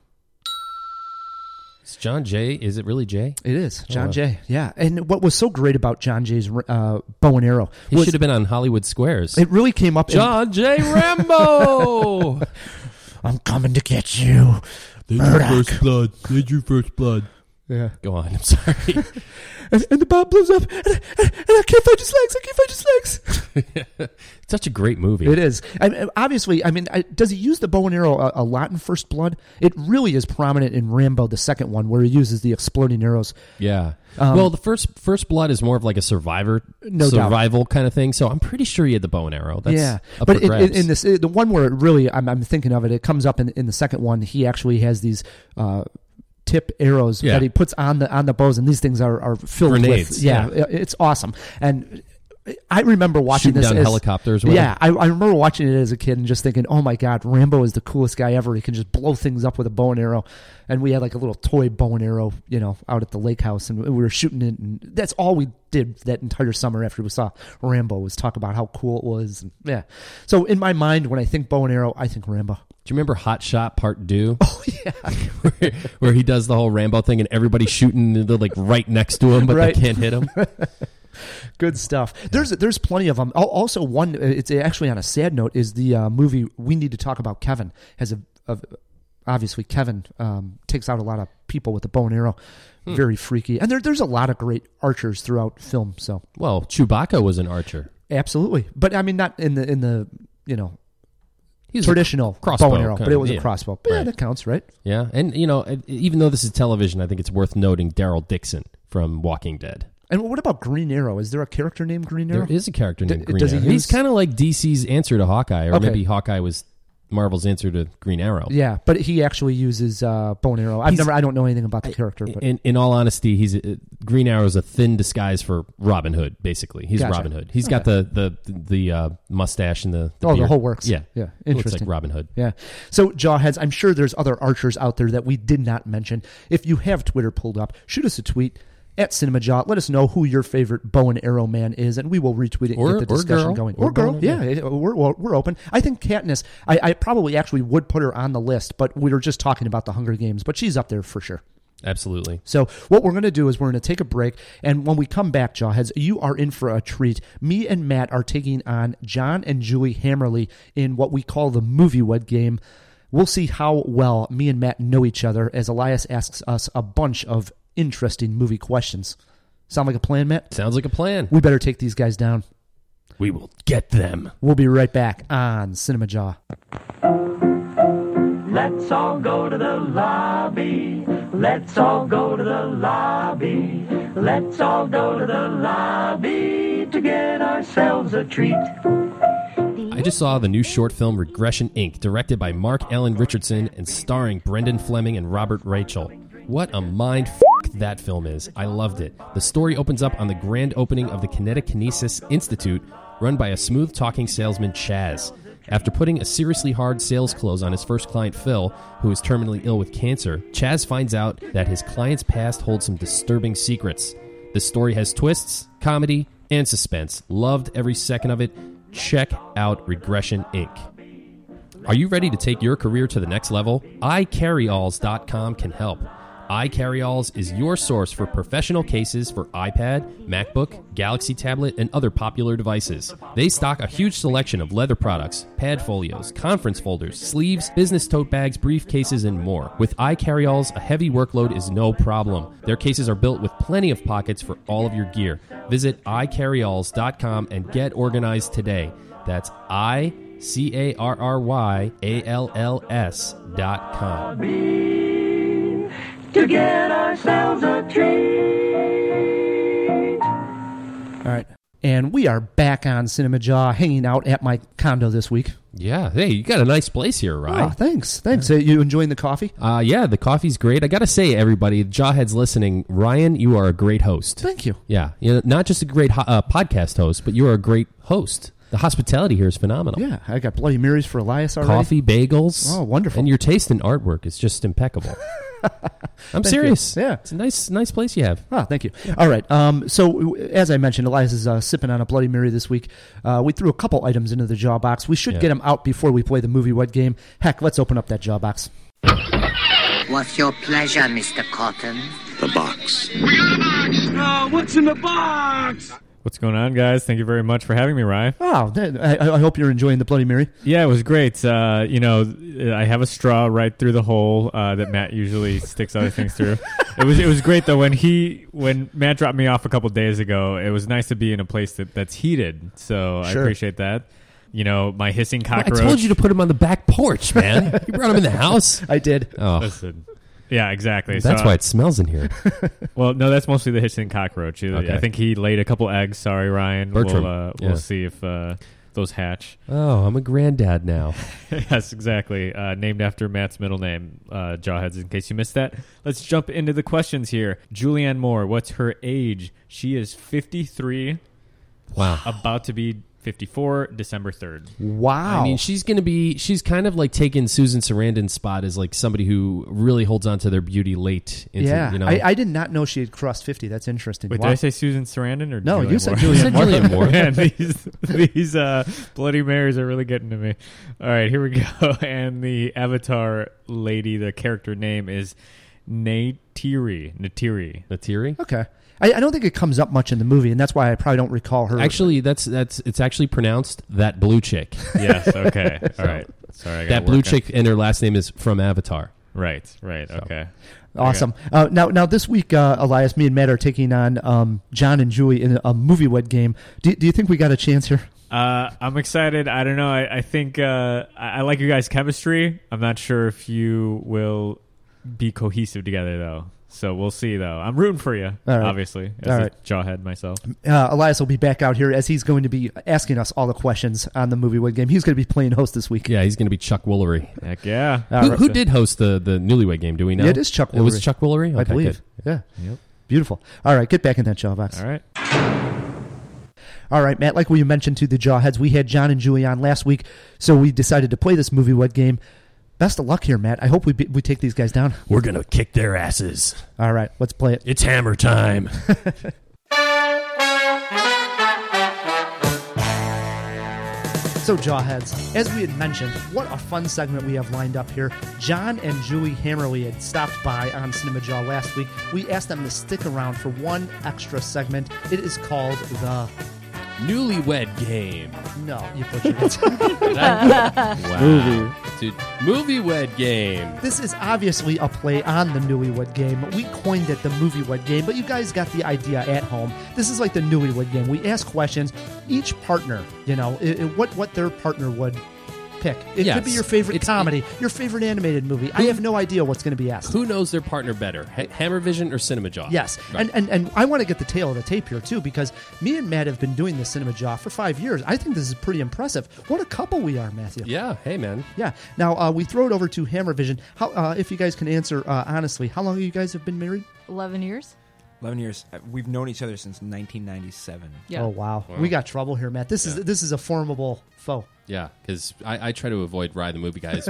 Speaker 1: It's John J. Is it really J?
Speaker 2: It is. John J. Yeah. And what was so great about John J's bow and arrow
Speaker 1: He should have been on Hollywood Squares.
Speaker 2: It really came up.
Speaker 1: John J. Rambo!
Speaker 2: I'm coming to get you.
Speaker 1: There's your first blood. There's your first blood.
Speaker 2: Yeah.
Speaker 1: Go on. I'm sorry.
Speaker 2: and the bomb blows up, and I can't find his legs. I can't find his legs.
Speaker 1: It's such a great movie.
Speaker 2: It is. Obviously, does he use the bow and arrow a lot in First Blood? It really is prominent in Rambo, the second one, where he uses the exploding arrows.
Speaker 1: Yeah. Well, the first Blood is more of like a survival kind of thing, so I'm pretty sure he had the bow and arrow. That's
Speaker 2: but in this, the one where it really, I'm thinking of it, it comes up in the second one. He actually has these tip arrows that he puts on the bows, and these things are filled
Speaker 1: grenades.
Speaker 2: With it's awesome. And I remember watching
Speaker 1: Shooting
Speaker 2: this
Speaker 1: down helicopters. Whatever.
Speaker 2: I remember watching it as a kid and just thinking, oh my God, Rambo is the coolest guy ever. He can just blow things up with a bow and arrow. And we had like a little toy bow and arrow, out at the lake house, and we were shooting it. And that's all we did that entire summer after we saw Rambo, was talk about how cool it was. And, yeah. So in my mind, when I think bow and arrow, I think Rambo.
Speaker 1: Do you remember Hot Shot Part 2?
Speaker 2: Oh, yeah.
Speaker 1: where he does the whole Rambo thing and everybody's shooting like right next to him, but they can't hit him?
Speaker 2: Good stuff. There's plenty of them. Also, one, it's actually on a sad note, is the movie We Need to Talk About Kevin. Obviously, Kevin takes out a lot of people with the bow and arrow. Very freaky. And there's a lot of great archers throughout film. So,
Speaker 1: well, Chewbacca was an archer.
Speaker 2: Absolutely. But I mean, not in the traditional bow and arrow, but it was a crossbow. But yeah, that counts, right?
Speaker 1: Yeah, and even though this is television, I think it's worth noting Daryl Dixon from Walking Dead.
Speaker 2: And what about Green Arrow? Is there a character named Green Arrow?
Speaker 1: There is a character named Green Arrow. He's kind of like DC's answer to Hawkeye, or maybe Hawkeye was Marvel's answer to Green Arrow.
Speaker 2: Yeah, but he actually uses bow and arrow. I don't know anything about the character. But.
Speaker 1: In all honesty, Green Arrow is a thin disguise for Robin Hood. Basically, he's Robin Hood. He's got the mustache and the beard.
Speaker 2: The whole works.
Speaker 1: Yeah,
Speaker 2: Interesting.
Speaker 1: Looks like Robin Hood.
Speaker 2: Yeah. So Jawheads, I'm sure there's other archers out there that we did not mention. If you have Twitter pulled up, shoot us a tweet at CinemaJaw. Let us know who your favorite bow and arrow man is, and we will retweet it and get the discussion going. Or girl. Yeah, we're open. I think Katniss, I probably actually would put her on the list, but we were just talking about the Hunger Games, but she's up there for sure.
Speaker 1: Absolutely.
Speaker 2: So what we're going to do is we're going to take a break, and when we come back, Jawheads, you are in for a treat. Me and Matt are taking on John and Julie Hammerly in what we call the Movie Wed game. We'll see how well me and Matt know each other as Elias asks us a bunch of interesting movie questions. Sound like a plan, Matt?
Speaker 1: Sounds like a plan.
Speaker 2: We better take these guys down.
Speaker 1: We will get them.
Speaker 2: We'll be right back on CinemaJaw.
Speaker 7: Let's all go to the lobby. Let's all go to the lobby. Let's all go to the lobby to get ourselves a treat.
Speaker 1: I just saw the new short film Regression Inc., directed by Mark Allen Richardson and starring Brendan Fleming and Robert Rachel. What a mind that film is. I loved it. The story opens up on the grand opening of the Kinetokinesis Institute, run by a smooth-talking salesman, Chaz. After putting a seriously hard sales close on his first client, Phil, who is terminally ill with cancer, Chaz finds out that his client's past holds some disturbing secrets. This story has twists, comedy, and suspense. Loved every second of it. Check out Regression Inc. Are you ready to take your career to the next level? iCarryalls.com can help. iCarryalls is your source for professional cases for iPad, MacBook, Galaxy tablet, and other popular devices. They stock a huge selection of leather products, pad folios, conference folders, sleeves, business tote bags, briefcases, and more. With iCarryalls, a heavy workload is no problem. Their cases are built with plenty of pockets for all of your gear. Visit iCarryalls.com and get organized today. That's iCarryalls.com. CARRYALLS.com.
Speaker 7: To get ourselves a treat.
Speaker 2: All right. And we are back on Cinema Jaw, hanging out at my condo this week.
Speaker 1: Yeah. Hey, you got a nice place here,
Speaker 2: Oh,
Speaker 1: Ryan.
Speaker 2: thanks. You enjoying the coffee?
Speaker 1: Yeah, the coffee's great. I got to say, everybody, Jawheads listening, Ryan, you are a great host.
Speaker 2: Thank you.
Speaker 1: Yeah. Not just a great podcast host, but you are a great host. The hospitality here is phenomenal.
Speaker 2: Yeah, I got Bloody Marys for Elias already.
Speaker 1: Coffee, bagels.
Speaker 2: Oh, wonderful.
Speaker 1: And your taste in artwork is just impeccable. I'm serious.
Speaker 2: You. Yeah.
Speaker 1: It's a nice place you have.
Speaker 2: Oh, thank you. All right. So, as I mentioned, Elias is sipping on a Bloody Mary this week. We threw a couple items into the jaw box. We should get them out before we play the movie What Game. Heck, let's open up that jaw box.
Speaker 8: What's your pleasure, Mr. Cotton?
Speaker 9: The box.
Speaker 10: We got a box! Oh, what's in the box?
Speaker 11: What's going on, guys? Thank you very much for having me, Ryan.
Speaker 2: Oh, I hope you're enjoying the Bloody Mary.
Speaker 11: Yeah, it was great. I have a straw right through the hole that Matt usually sticks other things through. It was great though when Matt dropped me off a couple days ago. It was nice to be in a place that's heated. So
Speaker 2: Sure.
Speaker 11: I appreciate that. My hissing cockroach.
Speaker 1: I told you to put him on the back porch, man. You brought him in the house.
Speaker 2: I did.
Speaker 1: Oh,
Speaker 11: Listen. Yeah, exactly.
Speaker 1: That's why it smells in here.
Speaker 11: Well, no, that's mostly the hissing cockroach.
Speaker 1: Okay.
Speaker 11: I think he laid a couple eggs. Sorry, Ryan.
Speaker 1: Bertram.
Speaker 11: We'll see if those hatch.
Speaker 1: Oh, I'm a granddad now.
Speaker 11: Yes, exactly. Named after Matt's middle name, Jawheads, in case you missed that. Let's jump into the questions here. Julianne Moore, what's her age? She is 53.
Speaker 1: Wow.
Speaker 11: About to be 54, December 3rd.
Speaker 2: Wow.
Speaker 1: I mean, she's kind of like taking Susan Sarandon's spot as like somebody who really holds on to their beauty late. Into,
Speaker 2: yeah.
Speaker 1: You know?
Speaker 2: I did not know she had crossed 50. That's interesting.
Speaker 11: Wait,
Speaker 2: Wow.
Speaker 11: did I say Susan Sarandon or
Speaker 2: No,
Speaker 11: Julianne
Speaker 2: you said
Speaker 11: Moore?
Speaker 2: Julianne Moore.
Speaker 1: Julianne Moore.
Speaker 11: Man, these Bloody Marys are really getting to me. All right, here we go. And the Avatar lady, the character name is Neytiri.
Speaker 1: Natiri?
Speaker 2: Okay. I don't think it comes up much in the movie, and that's why I probably don't recall her.
Speaker 1: Actually, it's actually pronounced that blue chick.
Speaker 11: Yes, okay. All right. Sorry, I gotta
Speaker 1: That blue
Speaker 11: work on-
Speaker 1: chick, and her last name is from Avatar.
Speaker 11: Right, okay.
Speaker 2: Awesome. Now this week, Elias, me and Matt are taking on John and Julie in a movie wed game. Do you think we got a chance here?
Speaker 11: I'm excited. I don't know. I think I like you guys' chemistry. I'm not sure if you will be cohesive together, though. So we'll see, though. I'm rooting for you, obviously, as a jawhead myself.
Speaker 2: Elias will be back out here as he's going to be asking us all the questions on the movie wed game. He's going to be playing host this week.
Speaker 1: Yeah, he's going to be Chuck Woolery.
Speaker 11: Heck yeah.
Speaker 1: Who did host the Newlywed Game? Do we know?
Speaker 2: Yeah, it is Chuck Woolery.
Speaker 1: It was Chuck Woolery? Okay,
Speaker 2: I believe.
Speaker 1: good.
Speaker 2: Yeah.
Speaker 11: Yep.
Speaker 2: Beautiful. All right, get back in that jaw box.
Speaker 11: All right.
Speaker 2: All right, Matt, like we mentioned to the Jawheads, we had John and Julie on last week, so we decided to play this movie wed game. Best of luck here, Matt. I hope we take these guys down.
Speaker 1: We're going to kick their asses.
Speaker 2: All right, let's play it.
Speaker 1: It's hammer time.
Speaker 2: So, Jawheads, as we had mentioned, what a fun segment we have lined up here. John and Julie Hammerly had stopped by on Cinema Jaw last week. We asked them to stick around for one extra segment. It is called the...
Speaker 1: Newlywed Game.
Speaker 2: No, you butchered it.
Speaker 1: Wow. Dude, movie wed game.
Speaker 2: This is obviously a play on the Newlywed Game. We coined it the movie wed game, but you guys got the idea at home. This is like the Newlywed Game. We ask questions. Each partner, what their partner would pick. It could be your favorite comedy, your favorite animated movie. I have no idea what's going to be asked.
Speaker 1: Who knows their partner better, Hammervision or Cinema Jaw?
Speaker 2: Yes,
Speaker 1: Right.
Speaker 2: and I want to get the tail of the tape here, too, because me and Matt have been doing this Cinema Jaw for 5 years. I think this is pretty impressive. What a couple we are, Matthew.
Speaker 1: Yeah, hey, man.
Speaker 2: Yeah. Now, we throw it over to Hammervision. How, if you guys can answer honestly, how long you guys have been married?
Speaker 12: 11 years.
Speaker 13: 11 years. We've known each other since 1997.
Speaker 12: Yeah.
Speaker 2: Oh, wow. We got trouble here, Matt. This is a formidable foe.
Speaker 1: Yeah, because I try to avoid Ride the Movie Guys.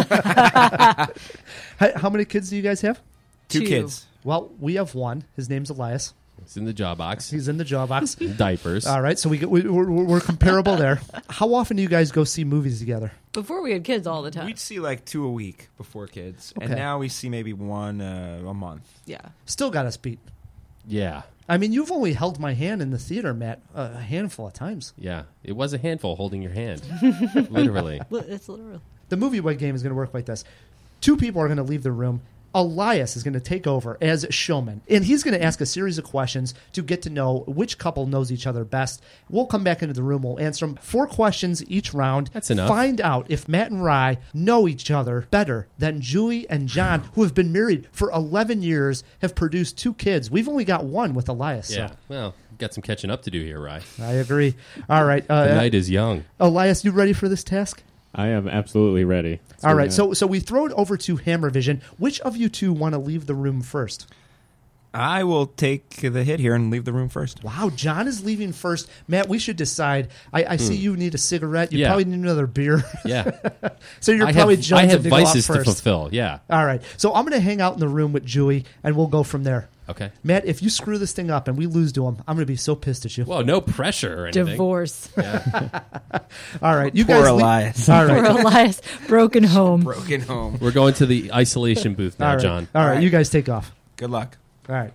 Speaker 2: How many kids do you guys have?
Speaker 13: Two kids.
Speaker 2: Well, we have one. His name's Elias.
Speaker 1: He's in the jaw box.
Speaker 2: He's in the jaw box.
Speaker 1: Diapers.
Speaker 2: All right, so we're comparable there. How often do you guys go see movies together?
Speaker 12: Before we had kids all the time.
Speaker 13: We'd see like 2 a week before kids.
Speaker 2: Okay.
Speaker 13: And now we see maybe one a month.
Speaker 12: Yeah.
Speaker 2: Still got us beat.
Speaker 1: Yeah.
Speaker 2: I mean, you've only held my hand in the theater, Matt, a handful of times.
Speaker 1: Yeah. It was a handful holding your hand. Literally.
Speaker 12: It's literal.
Speaker 2: The movie wed game is going to work like this. 2 people are going to leave the room. Elias is going to take over as showman, and he's going to ask a series of questions to get to know which couple knows each other best. We'll come back into the room. We'll answer them. 4 questions each round.
Speaker 1: That's enough.
Speaker 2: Find out if Matt and Rye know each other better than Julie and John, who have been married for 11 years, have produced 2 kids. We've only got 1 with Elias.
Speaker 1: Yeah,
Speaker 2: So.
Speaker 1: well, got some catching up to do here, Rye.
Speaker 2: I agree. All right.
Speaker 1: The night is young.
Speaker 2: Elias, you ready for this task?
Speaker 11: I am absolutely ready.
Speaker 2: All right, so we throw it over to Hammervision. Which of you 2 want to leave the room first?
Speaker 13: I will take the hit here and leave the room first.
Speaker 2: Wow, John is leaving first. Matt, we should decide. I see you need a cigarette. You
Speaker 1: Yeah.
Speaker 2: probably need another beer.
Speaker 1: Yeah.
Speaker 2: So you're
Speaker 1: I
Speaker 2: probably
Speaker 1: have
Speaker 2: jonesing to go
Speaker 1: vices
Speaker 2: off
Speaker 1: to
Speaker 2: first.
Speaker 1: fulfill, yeah.
Speaker 2: All right, so I'm going to hang out in the room with Julie, and we'll go from there.
Speaker 1: Okay.
Speaker 2: Matt, if you screw this thing up and we lose to him, I'm going to be so pissed at you.
Speaker 1: Well, no pressure or anything.
Speaker 12: Divorce.
Speaker 2: All right, you
Speaker 13: Poor
Speaker 2: guys.
Speaker 13: Elias.
Speaker 2: All
Speaker 12: Poor
Speaker 2: right,
Speaker 12: Elias. Broken home.
Speaker 13: Broken home.
Speaker 1: We're going to the isolation booth now,
Speaker 2: all right.
Speaker 1: John.
Speaker 2: All right,
Speaker 13: right.
Speaker 2: you guys take off.
Speaker 13: Good luck.
Speaker 2: All right.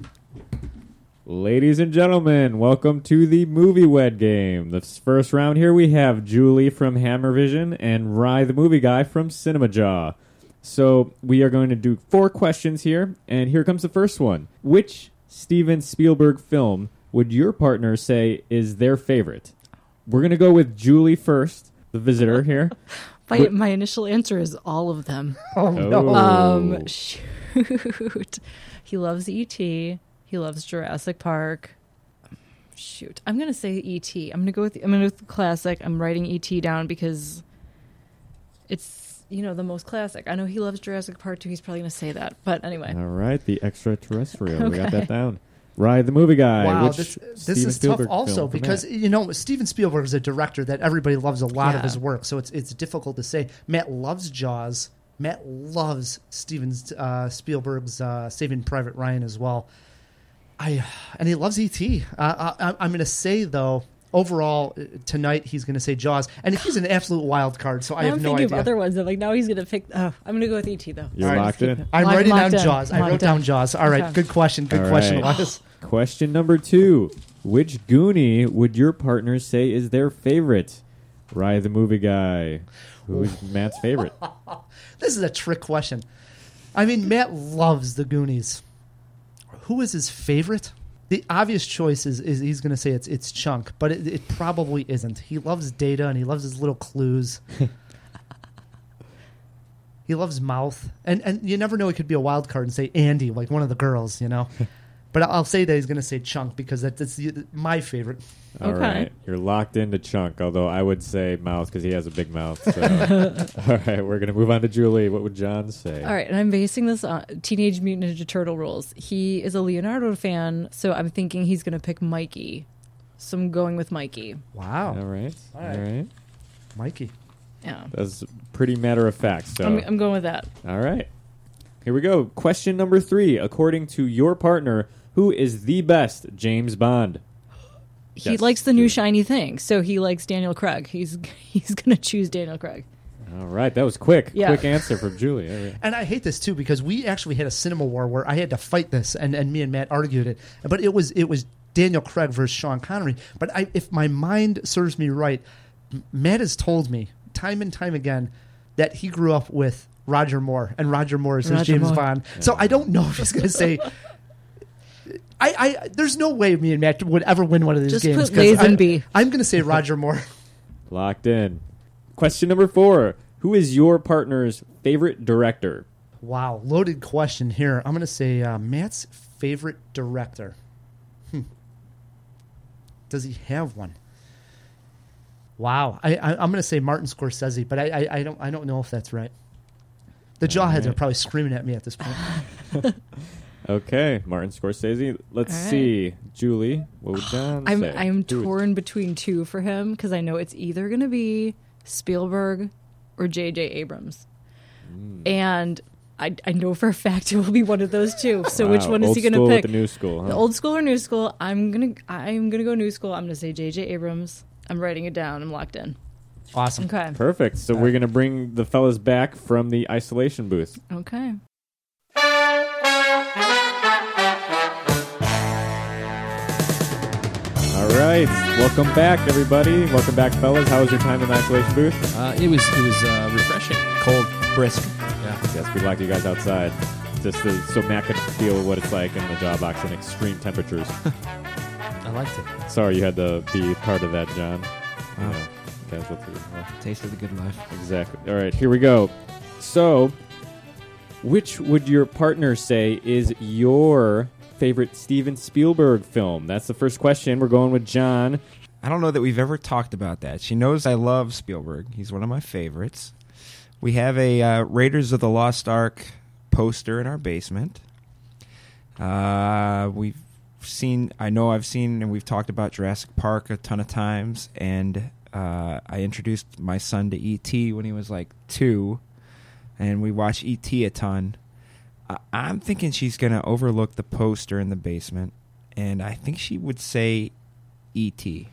Speaker 11: Ladies and gentlemen, welcome to the Movie Wed game. This first round here we have Julie from Hammervision and Rye the Movie Guy from Cinema Jaw. So we are going to do 4 questions here, and here comes the first one. Which Steven Spielberg film would your partner say is their favorite? We're going to go with Julie first, the visitor here.
Speaker 12: My initial answer is all of them.
Speaker 2: Oh, no.
Speaker 12: Shoot. He loves E.T. He loves Jurassic Park. Shoot. I'm going to say E.T. I'm going to go with the classic. I'm writing E.T. down because it's, the most classic. I know he loves Jurassic Park too. He's probably going to say that. But anyway.
Speaker 11: All right, the extraterrestrial.
Speaker 12: Okay.
Speaker 11: We got that down. Rye the Movie Guy.
Speaker 2: Wow,
Speaker 11: Which
Speaker 2: this
Speaker 11: Steven
Speaker 2: is
Speaker 11: Spielberg
Speaker 2: tough also
Speaker 11: film from
Speaker 2: because,
Speaker 11: that?
Speaker 2: Steven Spielberg is a director that everybody loves a lot of
Speaker 12: Yeah.
Speaker 2: his work, so it's difficult to say. Matt loves Jaws. Matt loves Steven Spielberg's Saving Private Ryan as well. And he loves E.T. I'm going to say, though, overall, tonight he's going to say Jaws. And he's an absolute wild card, so I have
Speaker 12: I'm
Speaker 2: no
Speaker 12: thinking
Speaker 2: idea.
Speaker 12: of other ones. I'm like, now he's going to pick. I'm going to go with E.T. though.
Speaker 11: You're
Speaker 2: All right.
Speaker 11: locked in.
Speaker 2: I'm
Speaker 12: Locked
Speaker 2: writing down
Speaker 12: in.
Speaker 2: Jaws. I
Speaker 12: Locked
Speaker 2: wrote down
Speaker 12: in.
Speaker 2: Jaws. All right,
Speaker 12: Okay.
Speaker 2: good question. Good
Speaker 11: All
Speaker 2: question,
Speaker 11: right.
Speaker 2: Elias.
Speaker 11: Question number 2. Which Goonie would your partner say is their favorite? Rye the Movie Guy. Who is Matt's favorite?
Speaker 2: This is a trick question. I mean, Matt loves the Goonies. Who is his favorite? The obvious choice is he's going to say it's Chunk, but it probably isn't. He loves Data and he loves his little clues. He loves Mouth, and you never know. It could be a wild card and say Andy, like one of the girls, But I'll say that he's going to say Chunk because that's my favorite.
Speaker 11: All
Speaker 12: Okay.
Speaker 11: right. You're locked into Chunk, although I would say Mouth because he has a big mouth. So. All right, we're going to move on to Julie. What would John say?
Speaker 12: All right, and I'm basing this on Teenage Mutant Ninja Turtle rules. He is a Leonardo fan, so I'm thinking he's going to pick Mikey. So I'm going with Mikey.
Speaker 2: Wow.
Speaker 11: All right.
Speaker 2: All
Speaker 11: All
Speaker 2: right.
Speaker 11: right.
Speaker 12: Mikey. Yeah.
Speaker 11: That's pretty matter of fact. So
Speaker 12: I'm going with that.
Speaker 11: All right. Here we go. Question number 3. According to your partner, who is the best James Bond?
Speaker 12: He
Speaker 11: Yes,
Speaker 12: likes the new shiny thing, so he likes Daniel Craig. He's going to choose Daniel Craig.
Speaker 11: All right. That was quick.
Speaker 12: Yeah.
Speaker 11: Quick answer from Julie. All right.
Speaker 2: And I hate this too because we actually had a cinema war where I had to fight this, and me and Matt argued it. But it was Daniel Craig versus Sean Connery. But if my mind serves me right, Matt has told me time and time again that he grew up with Roger Moore, and Roger Moore is his
Speaker 12: Roger
Speaker 2: James
Speaker 12: Moore.
Speaker 2: Bond. So I don't know if he's going to say. There's no way me and Matt would ever win one of these
Speaker 12: Just
Speaker 2: games.
Speaker 12: put Lazenby.
Speaker 2: I'm going to say Roger Moore.
Speaker 11: Locked in. Question number 4. Who is your partner's favorite director?
Speaker 2: Wow, loaded question here. I'm going to say Matt's favorite director. Does he have one? Wow, I'm going to say Martin Scorsese, but I don't know if that's right. The Jawheads are probably screaming at me at this point.
Speaker 11: Okay, Martin Scorsese. Let's
Speaker 12: All right.
Speaker 11: see. Julie, what would John say?
Speaker 12: I'm
Speaker 11: Who would-
Speaker 12: torn between 2 for him because I know it's either going to be Spielberg or J.J. Abrams. And I know for a fact it will be one of those 2. So which
Speaker 11: Wow,
Speaker 12: one is
Speaker 11: old
Speaker 12: he going
Speaker 11: school
Speaker 12: to
Speaker 11: with
Speaker 12: pick?
Speaker 11: the new school, huh?
Speaker 12: The old school or new school? I'm gonna go new school. I'm gonna say J.J. Abrams. I'm writing it down. I'm locked in.
Speaker 2: Awesome.
Speaker 12: Okay.
Speaker 11: Perfect. So we're going to bring the fellas back from the isolation booth.
Speaker 12: Okay.
Speaker 11: All right. Welcome back, everybody. Welcome back, fellas. How was your time in the isolation booth?
Speaker 1: It was refreshing.
Speaker 13: Cold, brisk.
Speaker 1: Yeah.
Speaker 11: Yes, we locked you guys outside. just so Matt could feel what it's like in the jaw box in extreme temperatures.
Speaker 1: I liked it.
Speaker 11: Sorry you had to be part of that, John. Casualty.
Speaker 13: Taste of the good life.
Speaker 11: Exactly. All right, here we go. So, which would your partner say is your favorite Steven Spielberg film? That's the first question. We're going with John.
Speaker 13: I don't know that we've ever talked about that. She knows I love Spielberg. He's one of my favorites. We have a Raiders of the Lost Ark poster in our basement. We've seen, and we've talked about Jurassic Park a ton of times, and I introduced my son to E.T. when he was like 2, and we watched E.T. a ton. I'm thinking she's going to overlook the poster in the basement, and I think she would say E.T.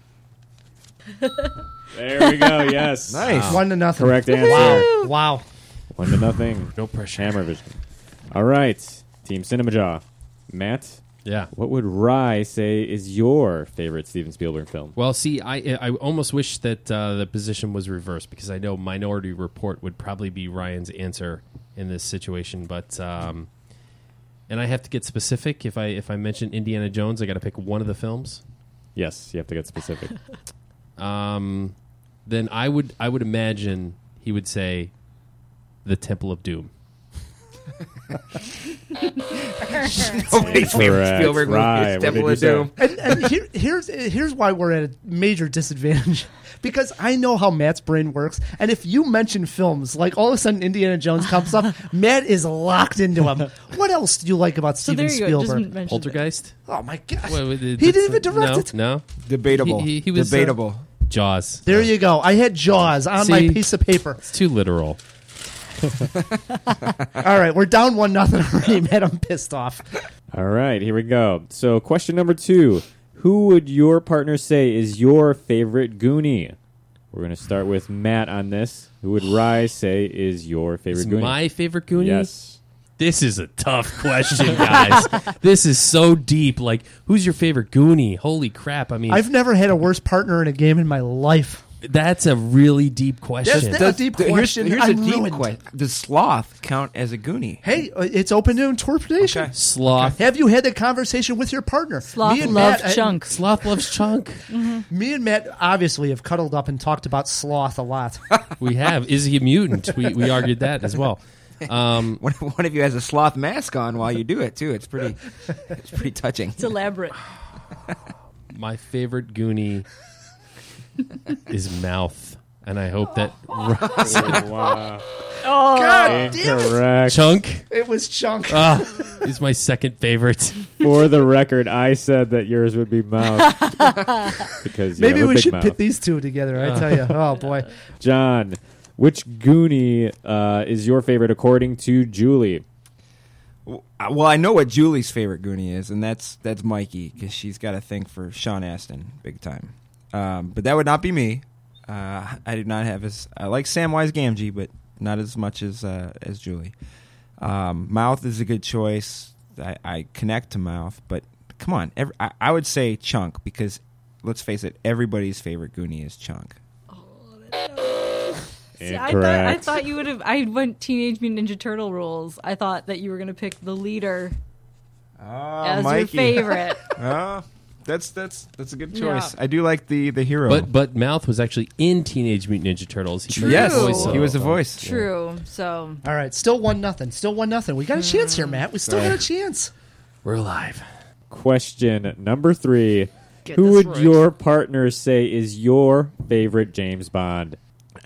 Speaker 11: There we go, yes.
Speaker 13: Nice.
Speaker 2: 1-0.
Speaker 11: Correct answer.
Speaker 2: Wow.
Speaker 11: 1-0.
Speaker 1: No pressure.
Speaker 11: Hammer Vision. All right, Team Cinema Jaw. Matt?
Speaker 1: Yeah.
Speaker 11: What would Rye say is your favorite Steven Spielberg film?
Speaker 1: Well, see, I almost wish that the position was reversed because I know Minority Report would probably be Ryan's answer in this situation, but and I have to get specific. If I mention Indiana Jones, I got to pick one of the films.
Speaker 11: Yes, you have to get specific.
Speaker 1: Then I would imagine he would say The Temple of Doom.
Speaker 13: Nobody's favorite Spielberg movie
Speaker 11: Right.
Speaker 13: is Temple of Doom.
Speaker 2: And here's why we're at a major disadvantage. Because I know how Matt's brain works, and if you mention films, like all of a sudden Indiana Jones comes up, Matt is locked into him. What else do you like about Steven Spielberg?
Speaker 1: Poltergeist?
Speaker 2: Oh my God.
Speaker 1: He
Speaker 2: didn't even direct it.
Speaker 1: No.
Speaker 13: Debatable.
Speaker 1: He was
Speaker 13: debatable.
Speaker 1: Jaws.
Speaker 2: There you go. I had Jaws on my piece of paper.
Speaker 1: It's too literal.
Speaker 2: All right, we're down 1-0 already, Matt. I'm pissed off.
Speaker 11: All right, here we go. So, question number 2. Who would your partner say is your favorite Goonie? We're going to start with Matt on this. Who would Rye say is your favorite Goonie?
Speaker 1: My favorite Goonie?
Speaker 11: Yes.
Speaker 1: This is a tough question, guys. This is so deep. Like, who's your favorite Goonie? Holy crap. I mean,
Speaker 2: I've never had a worse partner in a game in my life.
Speaker 1: That's a really deep question.
Speaker 2: That's a deep question.
Speaker 13: Here's a
Speaker 2: I'm
Speaker 13: deep
Speaker 2: ruined.
Speaker 13: question. Does sloth count as a Goonie?
Speaker 2: Hey, it's open to interpretation.
Speaker 13: Okay.
Speaker 1: Sloth.
Speaker 2: Have you had that conversation with your partner?
Speaker 12: Sloth
Speaker 2: Me and
Speaker 12: loves
Speaker 2: Matt,
Speaker 12: chunk.
Speaker 1: Sloth loves chunk.
Speaker 2: Me and Matt obviously have cuddled up and talked about sloth a lot.
Speaker 1: We have. Is he a mutant? We argued that as well.
Speaker 13: One of you has a sloth mask on while you do it too. It's pretty touching.
Speaker 12: It's elaborate.
Speaker 1: My favorite Goonie is Mouth, and I hope that
Speaker 11: Wow.
Speaker 12: Oh,
Speaker 2: God damn it.
Speaker 11: Incorrect.
Speaker 1: Chunk
Speaker 2: It was Chunk.
Speaker 1: is my second favorite.
Speaker 11: For the record, I said that yours would be Mouth. Because you
Speaker 2: Maybe
Speaker 11: have a
Speaker 2: we
Speaker 11: big
Speaker 2: should
Speaker 11: mouth.
Speaker 2: pit these two together, I tell you. Oh, boy.
Speaker 11: John, which Goonie is your favorite according to Julie?
Speaker 13: Well, I know what Julie's favorite Goonie is, and that's Mikey, because she's got a thing for Sean Astin, big time. But that would not be me. I did not have I like Samwise Gamgee, but not as much as Julie. Mouth is a good choice. I connect to Mouth, but come on, I would say Chunk, because let's face it, everybody's favorite Goonie is Chunk.
Speaker 12: See, I thought you would have. I went Teenage Mutant Ninja Turtle rules. I thought that you were going to pick the leader as
Speaker 13: Mikey.
Speaker 12: your favorite.
Speaker 13: That's a good choice.
Speaker 12: Yeah.
Speaker 13: I do like the hero.
Speaker 1: But Mouth was actually in Teenage Mutant Ninja Turtles. He played
Speaker 13: Yes,
Speaker 1: the voice
Speaker 13: he was the voice.
Speaker 12: True. So
Speaker 2: All right, still 1-0. Still 1-0. We got a chance here, Matt. We still got a chance.
Speaker 1: We're alive.
Speaker 11: Question number 3.
Speaker 12: Get
Speaker 11: Who
Speaker 12: this
Speaker 11: would
Speaker 12: right.
Speaker 11: your partner say is your favorite James Bond?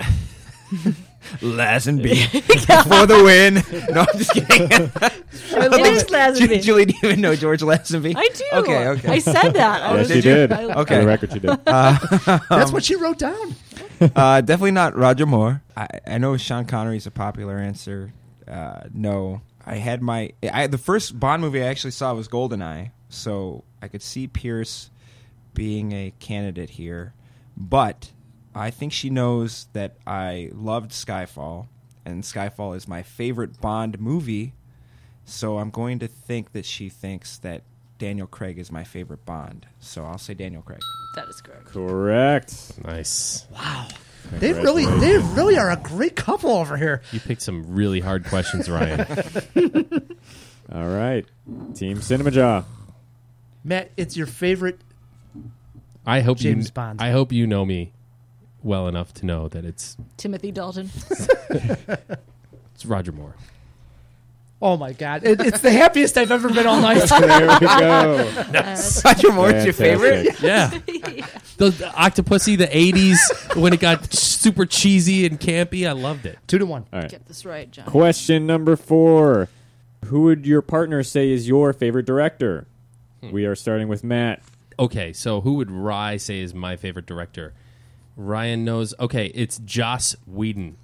Speaker 13: Lazenby for the win. No, I'm just kidding.
Speaker 12: it is Lazenby.
Speaker 13: Julie, do you even know George Lazenby?
Speaker 12: I do.
Speaker 13: Okay.
Speaker 12: I said that.
Speaker 11: Yes, she did.
Speaker 13: Okay.
Speaker 11: For the record, she did.
Speaker 2: That's what she wrote down.
Speaker 13: Definitely not Roger Moore. I know Sean Connery's a popular answer. No. I had the first Bond movie I actually saw was GoldenEye, so I could see Pierce being a candidate here. But I think she knows that I loved Skyfall, and Skyfall is my favorite Bond movie, so I'm going to think that she thinks that Daniel Craig is my favorite Bond. So I'll say Daniel Craig.
Speaker 12: That is correct.
Speaker 11: Correct.
Speaker 1: Nice.
Speaker 2: Wow. They really are a great couple over here.
Speaker 1: You picked some really hard questions, Ryan.
Speaker 9: All right. Team Cinema Jaw.
Speaker 2: Matt, it's your favorite
Speaker 1: I hope
Speaker 2: James Bond.
Speaker 1: I hope you know me well enough to know that it's
Speaker 12: Timothy Dalton.
Speaker 1: it's Roger Moore.
Speaker 2: Oh my God! It's the happiest I've ever been all night.
Speaker 9: There we go.
Speaker 13: Roger Moore's your favorite?
Speaker 1: Yeah. The Octopussy, the 80s, when it got super cheesy and campy, I loved it.
Speaker 2: 2-1.
Speaker 9: All right.
Speaker 12: Get this right, John.
Speaker 9: Question number 4. Who would your partner say is your favorite director? We are starting with Matt.
Speaker 1: Okay, so who would Rye say is my favorite director? Ryan knows. Okay, it's Joss Whedon.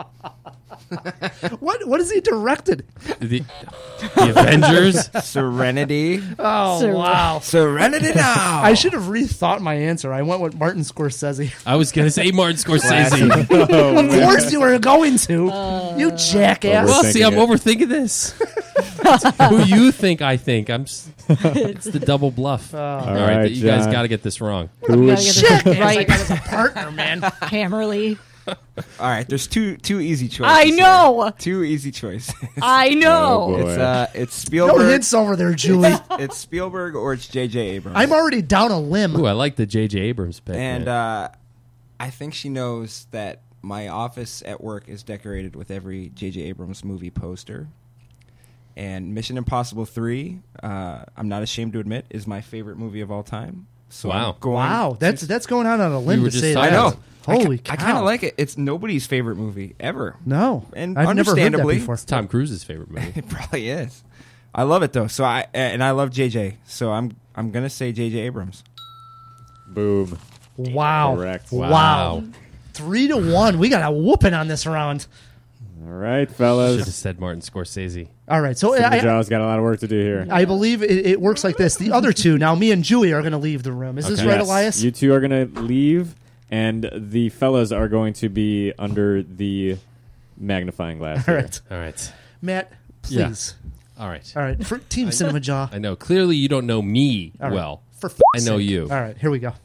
Speaker 2: What has he directed?
Speaker 1: The Avengers.
Speaker 13: Serenity.
Speaker 2: Oh, wow.
Speaker 13: Serenity now.
Speaker 2: I should have rethought my answer. I went with Martin Scorsese.
Speaker 1: I was going to say Martin Scorsese.
Speaker 2: Of course you were going to. You jackass.
Speaker 1: Well, see, I'm overthinking this. Who you think I think? It's the double bluff. All right, you guys got to get this wrong.
Speaker 2: Shit,
Speaker 12: right.
Speaker 2: I got as a partner, man.
Speaker 12: Hammerly.
Speaker 13: All right, there's two easy choices.
Speaker 12: I know.
Speaker 13: Here. 2 easy choices.
Speaker 12: I know.
Speaker 13: It's Spielberg.
Speaker 2: No hints over there, Julie.
Speaker 13: It's Spielberg or it's J.J. Abrams.
Speaker 2: I'm already down a limb.
Speaker 1: Ooh, I like the J.J. Abrams pick.
Speaker 13: And I think she knows that my office at work is decorated with every J.J. Abrams movie poster. And Mission Impossible 3, I'm not ashamed to admit, is my favorite movie of all time. So
Speaker 2: wow, that's going out on a limb to say that.
Speaker 13: I know.
Speaker 2: Holy cow.
Speaker 13: I kind of like it. It's nobody's favorite movie ever.
Speaker 2: No.
Speaker 13: And
Speaker 2: I've never heard that
Speaker 13: understandably,
Speaker 2: before.
Speaker 1: It's Tom Cruise's favorite movie.
Speaker 13: It probably is. I love it though. So I love JJ. So I'm gonna say JJ Abrams.
Speaker 9: Boom.
Speaker 2: Wow.
Speaker 9: Correct.
Speaker 2: Wow. 3-1. We got a whooping on this round.
Speaker 9: All right, fellas.
Speaker 1: Should have said Martin Scorsese.
Speaker 2: All right, so
Speaker 9: Cinema Jaw's got a lot of work to do here.
Speaker 2: I believe it works like this. The other two, now me and Julie are going to leave the room. Is this right,
Speaker 9: Yes.
Speaker 2: Elias?
Speaker 9: You two are going to leave, and the fellas are going to be under the magnifying glass.
Speaker 2: All
Speaker 9: here.
Speaker 2: right.
Speaker 1: All right.
Speaker 2: Matt, please.
Speaker 1: Yeah. All right.
Speaker 2: All right. For Team Cinema Jaw.
Speaker 1: I know. Clearly, you don't know me
Speaker 2: All right.
Speaker 1: well.
Speaker 2: For
Speaker 1: I know
Speaker 2: sake.
Speaker 1: you.
Speaker 2: All right, here we go.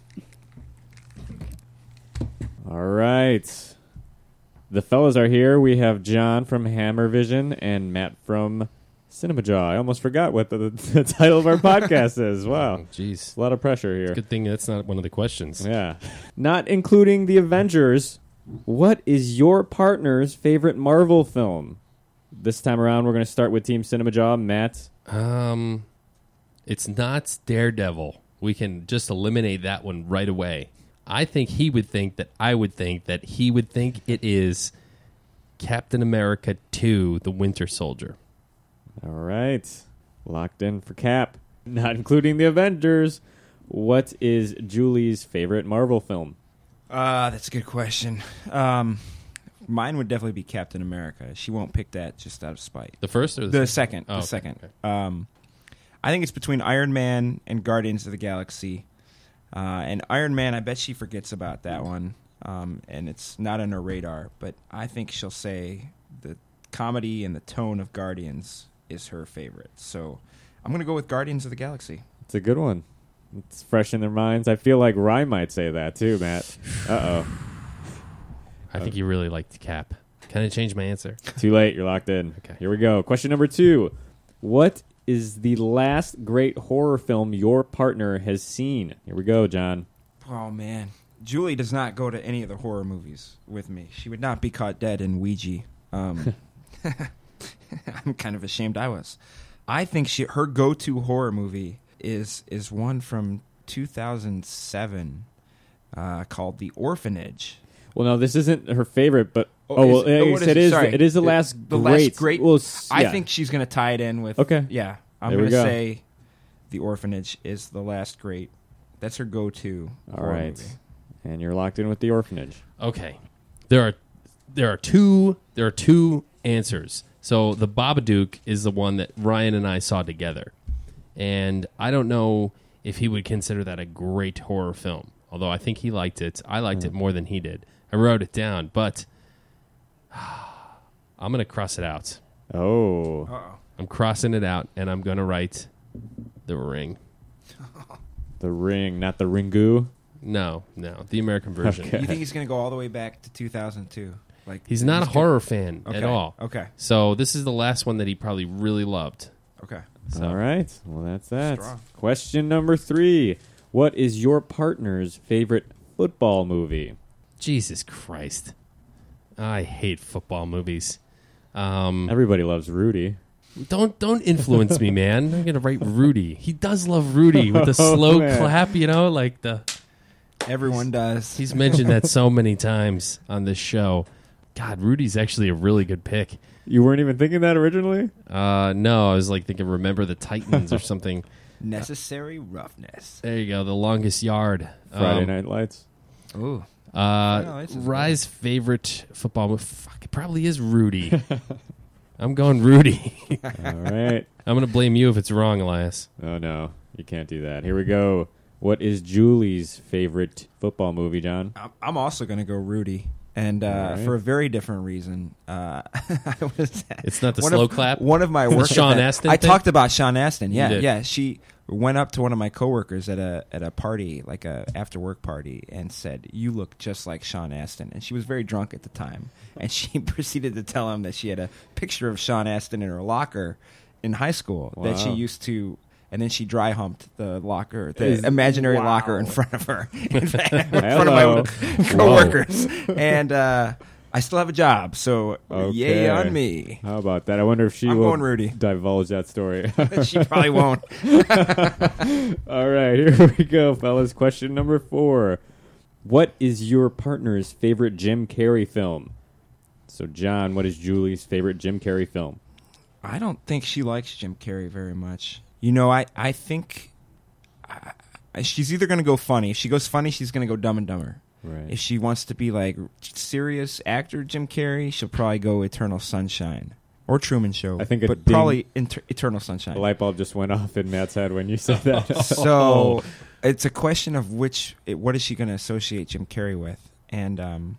Speaker 9: All right. The fellas are here. We have John from Hammer Vision and Matt from Cinema Jaw. I almost forgot what the title of our podcast is. Wow.
Speaker 1: Jeez.
Speaker 9: A lot of pressure here.
Speaker 1: Good thing that's not one of the questions.
Speaker 9: Yeah. Not including the Avengers, what is your partner's favorite Marvel film? This time around, we're going to start with Team Cinema Jaw. Matt?
Speaker 1: It's not Daredevil. We can just eliminate that one right away. I think he would think that I would think that he would think it is Captain America 2, The Winter Soldier.
Speaker 9: All right. Locked in for Cap. Not including the Avengers. What is Julie's favorite Marvel film?
Speaker 13: That's a good question. Mine would definitely be Captain America. She won't pick that just out of spite.
Speaker 1: The first or
Speaker 13: the second?
Speaker 1: Oh,
Speaker 13: the
Speaker 1: okay.
Speaker 13: second.
Speaker 1: Okay.
Speaker 13: I think it's between Iron Man and Guardians of the Galaxy. And Iron Man, I bet she forgets about that one, and it's not on her radar. But I think she'll say the comedy and the tone of Guardians is her favorite. So I'm going to go with Guardians of the Galaxy.
Speaker 9: It's a good one. It's fresh in their minds. I feel like Rye might say that too, Matt. Uh-oh.
Speaker 1: I think you really liked Cap. Can I change my answer?
Speaker 9: Too late. You're locked in.
Speaker 1: Okay.
Speaker 9: Here we go. Question number 2. What is the last great horror film your partner has seen? Here we go, John.
Speaker 13: Oh, man. Julie does not go to any of the horror movies with me. She would not be caught dead in Ouija. I'm kind of ashamed I was. I think her go-to horror movie is one from 2007 called The Orphanage.
Speaker 9: Well, no, this isn't her favorite, but
Speaker 13: it is.
Speaker 9: It is the last great.
Speaker 13: Well,
Speaker 9: yeah.
Speaker 13: I think she's going to tie it in with.
Speaker 9: Okay.
Speaker 13: Yeah, I'm
Speaker 9: There
Speaker 13: going
Speaker 9: we
Speaker 13: to
Speaker 9: go.
Speaker 13: say The Orphanage is the last great. That's her go-to.
Speaker 9: All
Speaker 13: horror
Speaker 9: right,
Speaker 13: movie.
Speaker 9: and you're locked in with The Orphanage.
Speaker 1: Okay. There are two answers. So the Babadook is the one that Ryan and I saw together. And I don't know if he would consider that a great horror film. Although I think he liked it. I liked it more than he did. I wrote it down, but I'm going to cross it out.
Speaker 9: Oh.
Speaker 13: Uh-oh.
Speaker 1: I'm crossing it out, and I'm going to write The Ring.
Speaker 9: The Ring, not the Ringu.
Speaker 1: No, the American version.
Speaker 9: Okay.
Speaker 13: You think he's going to go all the way back to 2002? Like
Speaker 1: He's not a horror fan at all.
Speaker 13: Okay.
Speaker 1: So this is the last one that he probably really loved.
Speaker 13: Okay.
Speaker 1: So.
Speaker 9: All right. Well, that's that.
Speaker 13: Strong.
Speaker 9: Question number 3. What is your partner's favorite football movie?
Speaker 1: Jesus Christ. I hate football movies.
Speaker 9: Everybody loves Rudy.
Speaker 1: Don't influence me, man. I'm gonna write Rudy. He does love Rudy with the slow clap, like the.
Speaker 13: Everyone does.
Speaker 1: He's mentioned that so many times on this show. God, Rudy's actually a really good pick.
Speaker 9: You weren't even thinking that originally?
Speaker 1: No, I was like thinking Remember the Titans or something.
Speaker 13: Necessary Roughness.
Speaker 1: There you go. The Longest Yard.
Speaker 9: Friday Night Lights.
Speaker 13: Ooh.
Speaker 1: Rye's favorite football movie. Fuck, it probably is Rudy. I'm going Rudy.
Speaker 9: All right.
Speaker 1: I'm going to blame you if it's wrong, Elias.
Speaker 9: Oh, no. You can't do that. Here we go. What is Julie's favorite football movie, John?
Speaker 13: I'm also going to go Rudy. And for a very different reason.
Speaker 1: It's not the slow clap?
Speaker 13: One of my work
Speaker 1: Sean Astin
Speaker 13: I
Speaker 1: thing?
Speaker 13: talked about Sean Astin. Yeah,
Speaker 1: You did.
Speaker 13: yeah. She went up to one of my coworkers at a party, like a after work party, and said, "You look just like Sean Astin." And she was very drunk at the time, and she proceeded to tell him that she had a picture of Sean Astin in her locker in high school that she used to. And then she dry humped the locker, the imaginary locker in front of her, in front of my coworkers. And I still have a job, so yay on me.
Speaker 9: How about that? I wonder if she
Speaker 13: I'm
Speaker 9: will
Speaker 13: going Rudy.
Speaker 9: divulge that story.
Speaker 13: She probably won't.
Speaker 9: All right, here we go, fellas. Question number 4. What is your partner's favorite Jim Carrey film? So, John, what is Julie's favorite Jim Carrey film?
Speaker 13: I don't think she likes Jim Carrey very much. I think she's either going to go funny. If she goes funny, she's going to go Dumb and Dumber.
Speaker 9: Right.
Speaker 13: If she wants to be like serious actor Jim Carrey, she'll probably go Eternal Sunshine or Truman Show.
Speaker 9: I think,
Speaker 13: but probably Eternal Sunshine.
Speaker 9: The light bulb just went off in Matt's head when you said that.
Speaker 13: So it's a question of what is she going to associate Jim Carrey with, and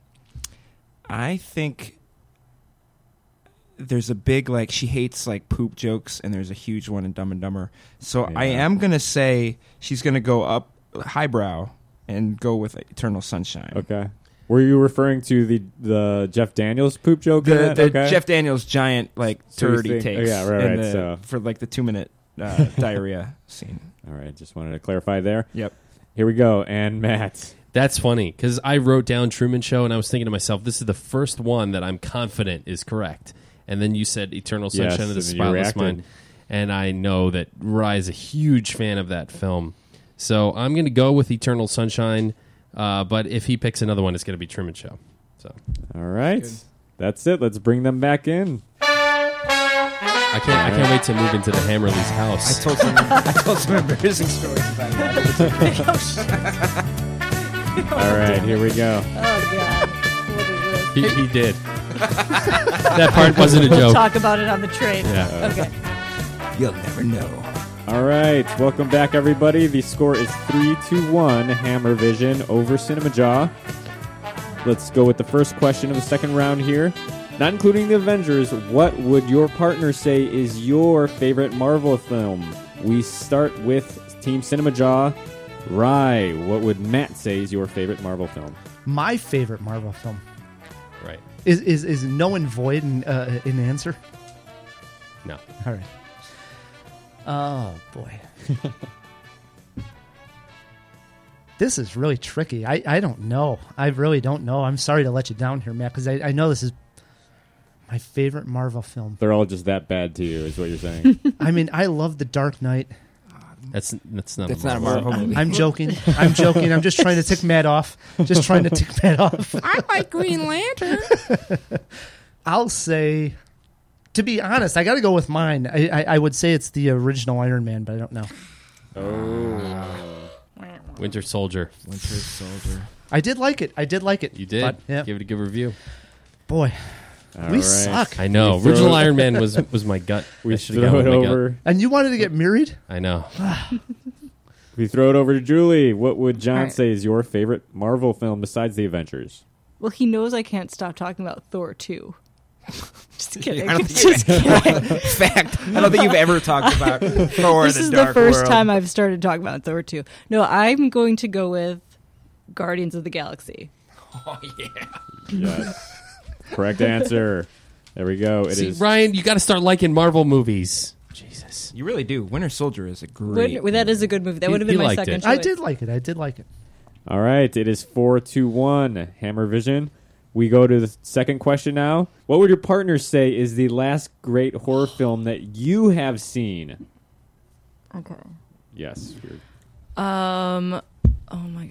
Speaker 13: I think. There's a big, she hates, poop jokes, and there's a huge one in Dumb and Dumber. So I am going to say she's going to go up highbrow and go with Eternal Sunshine.
Speaker 9: Okay. Were you referring to the Jeff Daniels poop joke?
Speaker 13: The Jeff Daniels giant, turd he takes.
Speaker 9: Yeah, right.
Speaker 13: For, the 2-minute diarrhea scene.
Speaker 9: All right, just wanted to clarify there.
Speaker 13: Yep.
Speaker 9: Here we go, and Matt.
Speaker 1: That's funny, because I wrote down Truman Show, and I was thinking to myself, this is the first one that I'm confident is correct. And then you said Eternal Sunshine of the Spotless Mind. And I know that Rye is a huge fan of that film. So I'm going to go with Eternal Sunshine. But if he picks another one, it's going to be Truman Show. So,
Speaker 9: all right. Good. That's it. Let's bring them back in.
Speaker 1: I can't wait to move into the Hammerly's house.
Speaker 13: I told some embarrassing stories about that.
Speaker 9: All right, here we go.
Speaker 12: Oh, God. What is this?
Speaker 1: He did. That part wasn't a joke.
Speaker 12: We'll talk about it on the train.
Speaker 1: Yeah.
Speaker 12: Okay.
Speaker 13: You'll never know.
Speaker 9: All right. Welcome back, everybody. The score is 3-1 Hammer Vision over Cinema Jaw. Let's go with the first question of the second round here. Not including the Avengers, what would your partner say is your favorite Marvel film? We start with Team Cinema Jaw. Rye, what would Matt say is your favorite Marvel film?
Speaker 2: My favorite Marvel film.
Speaker 1: Right.
Speaker 2: Is no and void an answer?
Speaker 1: No.
Speaker 2: All right. Oh, boy. This is really tricky. I don't know. I really don't know. I'm sorry to let you down here, Matt, because I know this is my favorite Marvel film.
Speaker 9: They're all just that bad to you, is what you're saying.
Speaker 2: I mean, I love The Dark Knight.
Speaker 1: That's not
Speaker 13: a Marvel movie.
Speaker 2: I'm joking. I'm just trying to tick Matt off. I
Speaker 13: like Green Lantern.
Speaker 2: I'll say, to be honest, I got to go with mine. I would say it's the original Iron Man, but I don't know.
Speaker 1: Oh. Winter Soldier.
Speaker 2: I did like it.
Speaker 1: You did?
Speaker 2: But, yeah.
Speaker 1: Give it a good review.
Speaker 2: Boy.
Speaker 9: All
Speaker 2: we
Speaker 9: right.
Speaker 2: suck.
Speaker 1: I know. Original Iron Man was my gut.
Speaker 9: We
Speaker 1: should
Speaker 9: throw it over.
Speaker 2: And you wanted to get married?
Speaker 1: I know.
Speaker 9: We throw it over to Julie. What would John say is your favorite Marvel film besides The Avengers?
Speaker 12: Well, he knows I can't stop talking about Thor 2. Just kidding.
Speaker 13: Just kidding. Fact. I don't think you've ever talked about Thor: The Dark World.
Speaker 12: This is the first time I've started talking about Thor 2. No, I'm going to go with Guardians of the Galaxy.
Speaker 13: Oh, yeah.
Speaker 9: Yes. Correct answer. There we go. It is
Speaker 1: Ryan, you got to start liking Marvel movies. Jesus.
Speaker 13: You really do. Winter Soldier is a great.
Speaker 12: That is a good movie. That would have been my second choice.
Speaker 2: I did like it.
Speaker 9: All right, it is 4-1, Hammer Vision. We go to the second question now. What would your partner say is the last great horror film that you have seen?
Speaker 12: Okay.
Speaker 9: Yes.
Speaker 12: Oh my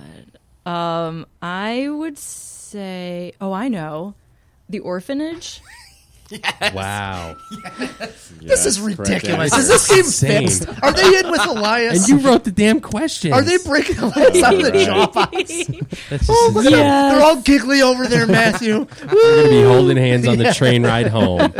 Speaker 12: god. I would say. Oh, I know. The Orphanage.
Speaker 13: Yes.
Speaker 1: Wow.
Speaker 2: Yes. This is ridiculous. Is this game fixed? Are they in with Elias?
Speaker 1: And you wrote the damn questions.
Speaker 2: Are they breaking Elias out of the jaw box? They're all giggly over there, Matthew.
Speaker 1: We're going to be holding hands on the train ride home.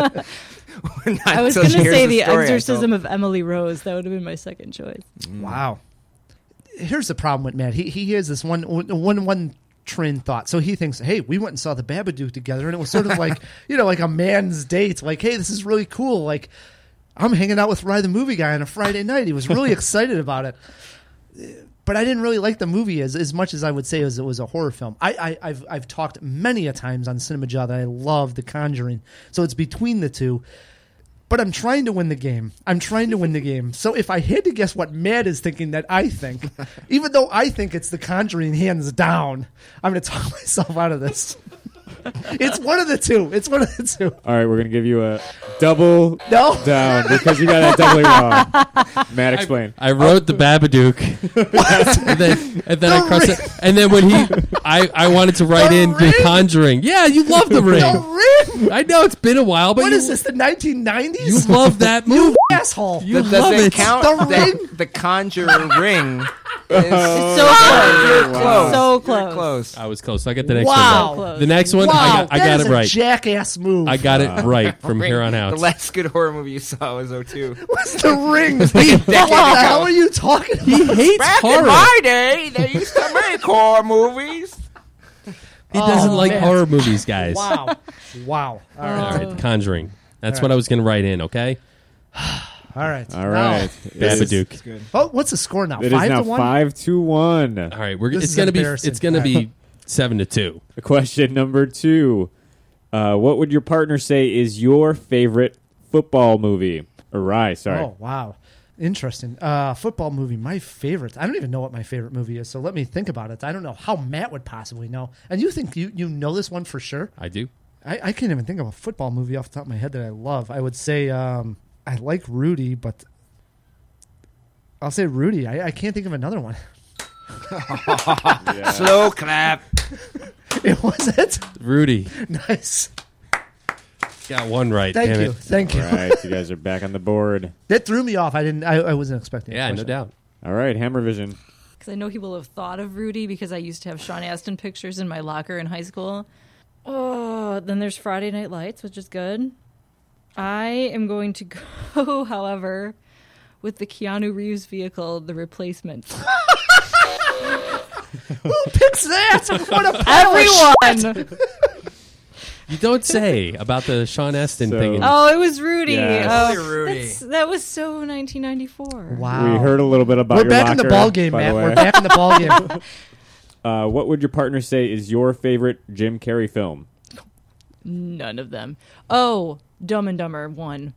Speaker 12: I was going to say The Exorcism of Emily Rose. That would have been my second choice.
Speaker 2: Wow. Here's the problem with Matt. He has this one train thought. So he thinks, hey, we went and saw the Babadook together, and it was sort of like, like a man's date. Like, hey, this is really cool. Like, I'm hanging out with Rye the movie guy on a Friday night. He was really excited about it. But I didn't really like the movie as much as I would say as it was a horror film. I've talked many a times on Cinema Jaw that I love The Conjuring. So it's between the two. But I'm trying to win the game. So if I had to guess what Matt is thinking that I think, even though I think it's The Conjuring hands down, I'm going to talk myself out of this. It's one of the two.
Speaker 9: All right, we're going to give you a double down because you got that doubly wrong. Matt, explain.
Speaker 1: I wrote the Babadook. and then I crossed it. And then when I wanted to write in The Conjuring. Yeah, you love The Ring.
Speaker 2: The Ring?
Speaker 1: I know it's been a while, but
Speaker 2: what is this, the 1990s?
Speaker 1: You love that movie.
Speaker 2: You asshole.
Speaker 1: You love it.
Speaker 13: Count
Speaker 2: The Ring?
Speaker 13: The Conjuring Ring.
Speaker 12: It's so close.
Speaker 13: You're close.
Speaker 12: So close.
Speaker 13: You're close.
Speaker 1: I was close. I got the next
Speaker 2: Wow.
Speaker 1: one right. The next one,
Speaker 2: Wow,
Speaker 1: I got
Speaker 2: that
Speaker 1: it right.
Speaker 2: is a jackass move.
Speaker 1: I got it right from here on out.
Speaker 13: The last good horror movie you saw was 02.
Speaker 2: What's The Ring? What the hell are you talking about?
Speaker 1: He hates
Speaker 13: Back
Speaker 1: horror.
Speaker 13: in my day, they used to make horror movies.
Speaker 1: He doesn't like horror movies, guys.
Speaker 2: Wow. All
Speaker 1: All right, Conjuring. That's what I was going to write in, okay?
Speaker 2: All right.
Speaker 1: Babadook.
Speaker 13: Good.
Speaker 2: Oh, what's the score now?
Speaker 9: It
Speaker 2: 5-1?
Speaker 9: is now 5-1.
Speaker 1: All right,
Speaker 2: This
Speaker 1: it's going to be 7-2.
Speaker 9: Question number 2. What would your partner say is your favorite football movie? Or Rye, sorry.
Speaker 2: Oh, wow. Interesting. Football movie, my favorite. I don't even know what my favorite movie is, so let me think about it. I don't know how Matt would possibly know. And you think you know this one for sure?
Speaker 1: I do.
Speaker 2: I can't even think of a football movie off the top of my head that I love. I would say I like Rudy, but I'll say Rudy. I can't think of another one.
Speaker 13: Slow clap.
Speaker 2: It was it?
Speaker 1: Rudy.
Speaker 2: Nice.
Speaker 1: Got one right.
Speaker 2: Thank
Speaker 1: damn
Speaker 2: you.
Speaker 1: it.
Speaker 2: Thank you.
Speaker 9: All right, you guys are back on the board.
Speaker 2: That threw me off. I wasn't expecting.
Speaker 1: Yeah,
Speaker 2: that
Speaker 1: no
Speaker 2: question.
Speaker 1: doubt.
Speaker 9: All right, Hammer Vision.
Speaker 12: Because I know he will have thought of Rudy because I used to have Sean Astin pictures in my locker in high school. Oh, then there's Friday Night Lights, which is good. I am going to go, however, with the Keanu Reeves vehicle, The Replacement.
Speaker 2: Who picks that? What a pile of
Speaker 12: Everyone!
Speaker 2: shit.
Speaker 1: You don't say about the Sean Astin thing.
Speaker 12: Oh, it was Rudy.
Speaker 9: Yes.
Speaker 12: Oh,
Speaker 13: Rudy.
Speaker 12: that was so 1994.
Speaker 2: Wow.
Speaker 9: We heard a little bit about
Speaker 2: We're
Speaker 9: your
Speaker 2: back in the
Speaker 9: locker,
Speaker 2: ball game,
Speaker 9: by
Speaker 2: Matt.
Speaker 9: the way.
Speaker 2: We're back in the ball game.
Speaker 9: What would your partner say is your favorite Jim Carrey film?
Speaker 12: None of them. Oh, Dumb and Dumber 1.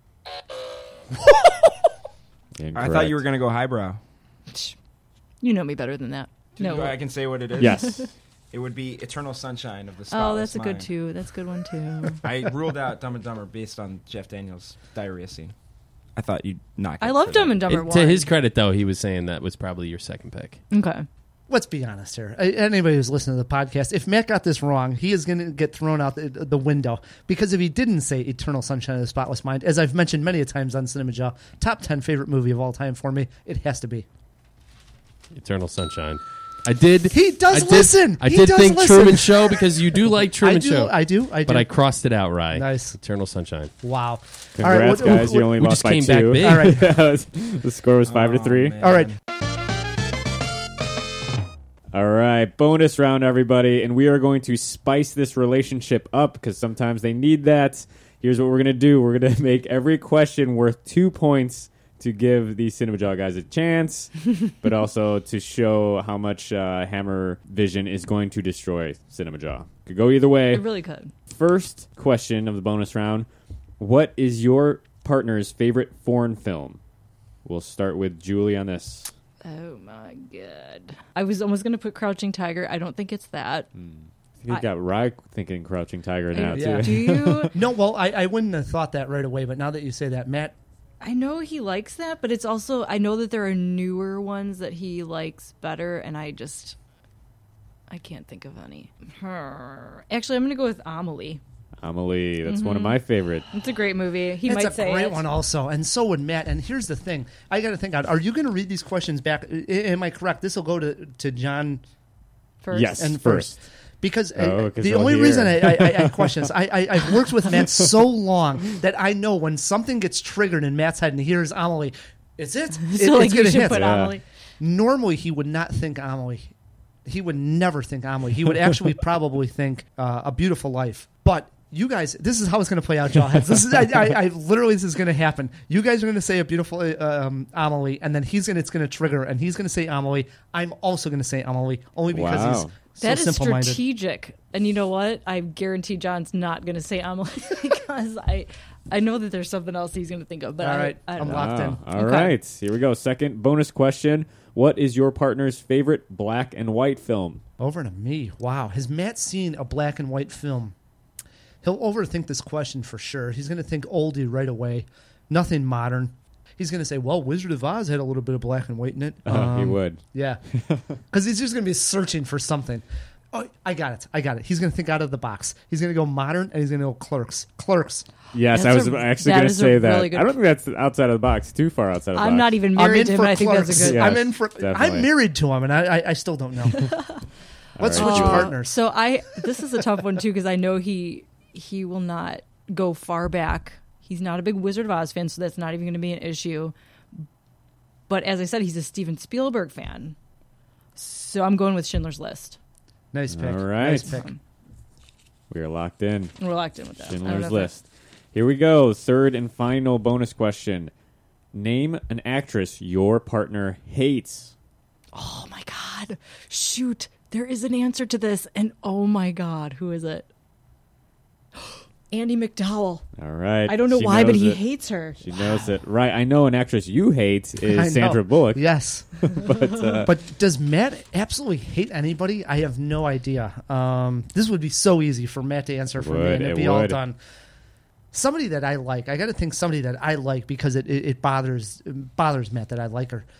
Speaker 13: I thought you were going to go highbrow.
Speaker 12: You know me better than that. No,
Speaker 13: I can say what it is.
Speaker 9: Yes.
Speaker 13: It would be Eternal Sunshine of the
Speaker 12: Oh,
Speaker 13: Spotless
Speaker 12: that's a good
Speaker 13: Mind.
Speaker 12: too. That's a good one too.
Speaker 13: I ruled out Dumb and Dumber based on Jeff Daniels' diarrhea scene. I thought you'd not.
Speaker 12: I love Dumb and Dumber 1.
Speaker 1: To his credit, though, he was saying that was probably your second pick.
Speaker 12: Okay.
Speaker 2: Let's be honest here. Anybody who's listening to the podcast, if Matt got this wrong, he is going to get thrown out the window. Because if he didn't say Eternal Sunshine of the Spotless Mind, as I've mentioned many times on Cinema Jaw, top 10 favorite movie of all time for me, it has to be.
Speaker 1: Eternal Sunshine. I did.
Speaker 2: He does listen.
Speaker 1: I
Speaker 2: He
Speaker 1: did
Speaker 2: does
Speaker 1: think
Speaker 2: listen.
Speaker 1: Truman Show because you do like Truman Show.
Speaker 2: I do.
Speaker 1: But I crossed it out, right?
Speaker 2: Nice.
Speaker 1: Eternal Sunshine.
Speaker 2: Wow.
Speaker 9: Congrats, guys. You only
Speaker 1: we
Speaker 9: lost
Speaker 1: just
Speaker 9: by
Speaker 1: came
Speaker 9: 2.
Speaker 1: back big.
Speaker 2: All right.
Speaker 9: The score was 5-3.
Speaker 13: man.
Speaker 2: All right.
Speaker 9: All right, bonus round, everybody, and we are going to spice this relationship up because sometimes they need that. Here's what we're going to do. We're going to make every question worth 2 points to give the Cinema Jaw guys a chance, but also to show how much Hammer Vision is going to destroy Cinema Jaw. Could go either way.
Speaker 12: It really could.
Speaker 9: First question of the bonus round, what is your partner's favorite foreign film? We'll start with Julie on this.
Speaker 12: Oh my god! I was almost going to put Crouching Tiger. I don't think it's that.
Speaker 9: I think you got Rye thinking Crouching Tiger now,
Speaker 2: Yeah.
Speaker 9: too.
Speaker 12: Do you?
Speaker 2: No, well, I wouldn't have thought that right away, but now that you say that, Matt,
Speaker 12: I know he likes that, but it's also I know that there are newer ones that he likes better, and I can't think of any. Actually, I'm going to go with Amelie.
Speaker 9: Amelie, that's one of my favorite.
Speaker 12: It's a great movie. He
Speaker 2: it's
Speaker 12: might
Speaker 2: a
Speaker 12: say
Speaker 2: great
Speaker 12: it.
Speaker 2: one also, and so would Matt. And here's the thing: I got to think out. Are you going to read these questions back? Am I correct? This will go to John
Speaker 12: First.
Speaker 9: Yes,
Speaker 2: and
Speaker 9: first.
Speaker 2: Because
Speaker 9: 'cause
Speaker 2: the
Speaker 9: they'll
Speaker 2: only
Speaker 9: hear.
Speaker 2: reason I have questions, I've worked with Matt so long that I know when something gets triggered in Matt's head and he hears Amelie, it's it.
Speaker 12: So
Speaker 2: it's
Speaker 12: like you
Speaker 2: going to
Speaker 12: should
Speaker 2: hit.
Speaker 12: put
Speaker 9: Yeah.
Speaker 12: Amelie.
Speaker 2: Normally, he would not think Amelie. He would never think Amelie. He would actually probably think A Beautiful Life. But you guys, this is how it's going to play out, Jawheads. This is I literally this is going to happen. You guys are going to say A Beautiful Amelie, and then it's going to trigger, and he's going to say Amelie. I'm also going to say Amelie, only because
Speaker 9: Wow.
Speaker 2: he's so
Speaker 12: That is
Speaker 2: simple-minded.
Speaker 12: strategic. And you know what? I guarantee John's not going to say Amelie because I know that there's something else he's going to think of. But
Speaker 2: All right,
Speaker 12: I don't
Speaker 2: I'm
Speaker 12: know.
Speaker 2: locked in.
Speaker 9: All right, here we go. Second bonus question. What is your partner's favorite black and white film?
Speaker 2: Over to me. Wow. Has Matt seen a black and white film? He'll overthink this question for sure. He's going to think oldie right away. Nothing modern. He's going to say, well, Wizard of Oz had a little bit of black and white in it.
Speaker 9: He would.
Speaker 2: Yeah. Because he's just going to be searching for something. Oh, I got it. He's going to think out of the box. He's going to go modern, and he's going to go Clerks. Clerks.
Speaker 9: Yes,
Speaker 12: That's
Speaker 9: I was
Speaker 12: a-
Speaker 9: actually
Speaker 12: that
Speaker 9: going to
Speaker 12: is a
Speaker 9: say that.
Speaker 12: really good-
Speaker 9: I don't think that's outside of the box. Too far outside of the box.
Speaker 12: I'm not even
Speaker 2: I'm
Speaker 12: married
Speaker 2: in
Speaker 12: to him,
Speaker 2: for
Speaker 12: and I think
Speaker 2: Clerks.
Speaker 12: that's a good.
Speaker 9: Yeah.
Speaker 2: I'm in for.
Speaker 9: definitely.
Speaker 2: I'm married to him, and I still don't know. Let's switch
Speaker 9: right.
Speaker 2: partners.
Speaker 12: So this is a tough one too because I know he will not go far back. He's not a big Wizard of Oz fan, so that's not even going to be an issue. But as I said, he's a Steven Spielberg fan, so I'm going with Schindler's List.
Speaker 2: Nice pick.
Speaker 9: All right.
Speaker 2: Nice pick.
Speaker 9: We are locked in.
Speaker 12: We're locked in with that. I don't know
Speaker 9: Schindler's
Speaker 12: if
Speaker 9: List. Here we go. Third and final bonus question. Name an actress your partner hates.
Speaker 12: Oh my God! Shoot, there is an answer to this, and oh my God, who is it? Andy McDowell.
Speaker 9: All right.
Speaker 12: I don't know
Speaker 9: She
Speaker 12: why, but
Speaker 9: knows
Speaker 12: he
Speaker 9: it.
Speaker 12: hates her.
Speaker 9: She knows it. Right. I know an actress you hate
Speaker 2: I
Speaker 9: is
Speaker 2: know.
Speaker 9: Sandra Bullock.
Speaker 2: Yes.
Speaker 9: But
Speaker 2: But does Matt absolutely hate anybody? I have no idea. This would be so easy for Matt to answer for me, and it'd
Speaker 9: it
Speaker 2: be all
Speaker 9: would.
Speaker 2: done. Somebody that I like. I got to think somebody that I like because it bothers Matt that I like her.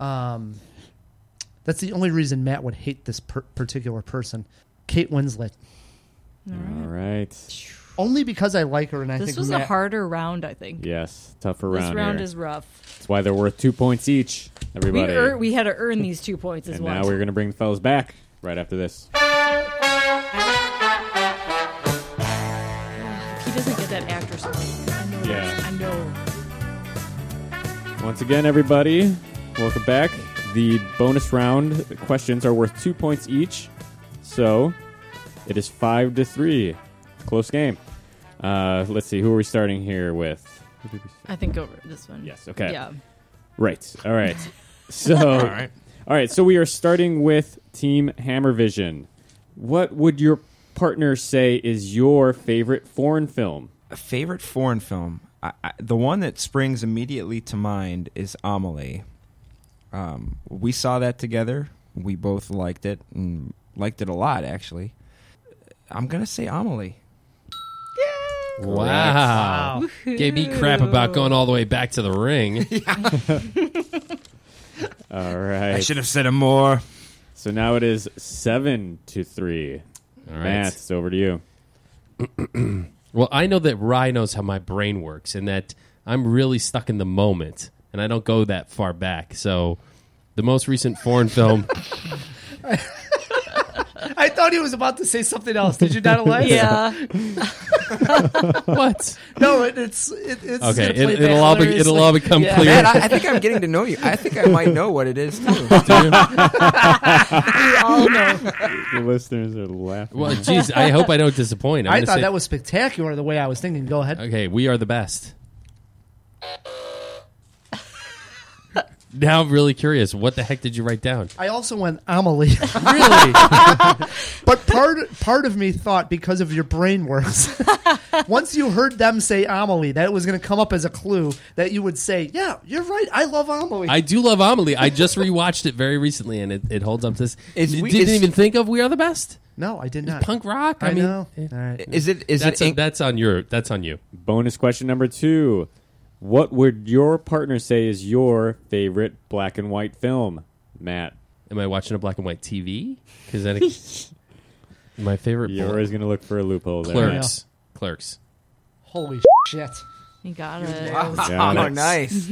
Speaker 2: That's the only reason Matt would hate this particular person. Kate Winslet.
Speaker 9: All right.
Speaker 2: Only because I like her, and I
Speaker 12: This
Speaker 2: think
Speaker 12: was
Speaker 2: Matt,
Speaker 12: a harder round, I think.
Speaker 9: Yes. Tougher
Speaker 12: This
Speaker 9: round
Speaker 12: round
Speaker 9: here.
Speaker 12: is rough.
Speaker 9: That's why they're worth 2 points each, everybody.
Speaker 12: We had to earn these 2 points as
Speaker 9: and
Speaker 12: well.
Speaker 9: now we're going to bring the fellas back right after this.
Speaker 12: If he doesn't get that actress right, I know.
Speaker 9: Yeah.
Speaker 12: I know.
Speaker 9: Once again, everybody, welcome back. The bonus round questions are worth 2 points each, so it is 5-3. Close game. Let's see, who are we starting here with?
Speaker 12: I think over this one.
Speaker 9: Yes, okay.
Speaker 12: Yeah.
Speaker 9: Right, all right. So, all right, so we are starting with Team Hammervision. What would your partner say is your favorite foreign film?
Speaker 13: A favorite foreign film? The one that springs immediately to mind is Amelie. We saw that together. We both liked it, and liked it a lot, actually. I'm going to say Amelie.
Speaker 1: Wow. Gave me crap about going all the way back to the ring.
Speaker 9: All right.
Speaker 13: I should have said it more.
Speaker 9: So now it is 7-3.
Speaker 1: All right.
Speaker 9: Matt, it's over to you.
Speaker 1: Well, I know that Rye knows how my brain works and that I'm really stuck in the moment, and I don't go that far back. So the most recent foreign film...
Speaker 2: I thought he was about to say something else. Did you not like?
Speaker 12: Yeah.
Speaker 1: What?
Speaker 2: No, it's
Speaker 1: Okay, it'll all become clear.
Speaker 13: Man, I think I'm getting to know you. I think I might know what it is, too.
Speaker 12: We all know.
Speaker 9: The listeners are laughing.
Speaker 1: Well, geez, I hope I don't disappoint. I'm
Speaker 2: I
Speaker 1: gonna
Speaker 2: thought
Speaker 1: say-
Speaker 2: that was spectacular the way I was thinking. Go ahead.
Speaker 1: Okay, We Are the Best. now I'm really curious. What the heck did you write down?
Speaker 2: I also went Amelie.
Speaker 1: Really?
Speaker 2: But part of me thought, because of your brain works, once you heard them say Amelie, that it was going to come up as a clue that you would say, yeah, you're right, I love Amelie.
Speaker 1: I do love Amelie. I just rewatched it very recently, and it holds up to this. You didn't even think of We Are the Best?
Speaker 2: No, I did not.
Speaker 1: Punk rock?
Speaker 2: I
Speaker 1: mean,
Speaker 2: know. All right.
Speaker 1: That's on you.
Speaker 9: Bonus question number 2. What would your partner say is your favorite black and white film, Matt?
Speaker 1: Am I watching a black and white TV? Because my favorite.
Speaker 9: You're always going to look for a loophole there.
Speaker 1: Clerks.
Speaker 9: Yeah.
Speaker 1: Clerks.
Speaker 2: Holy shit.
Speaker 12: You got it.
Speaker 13: Wow, nice.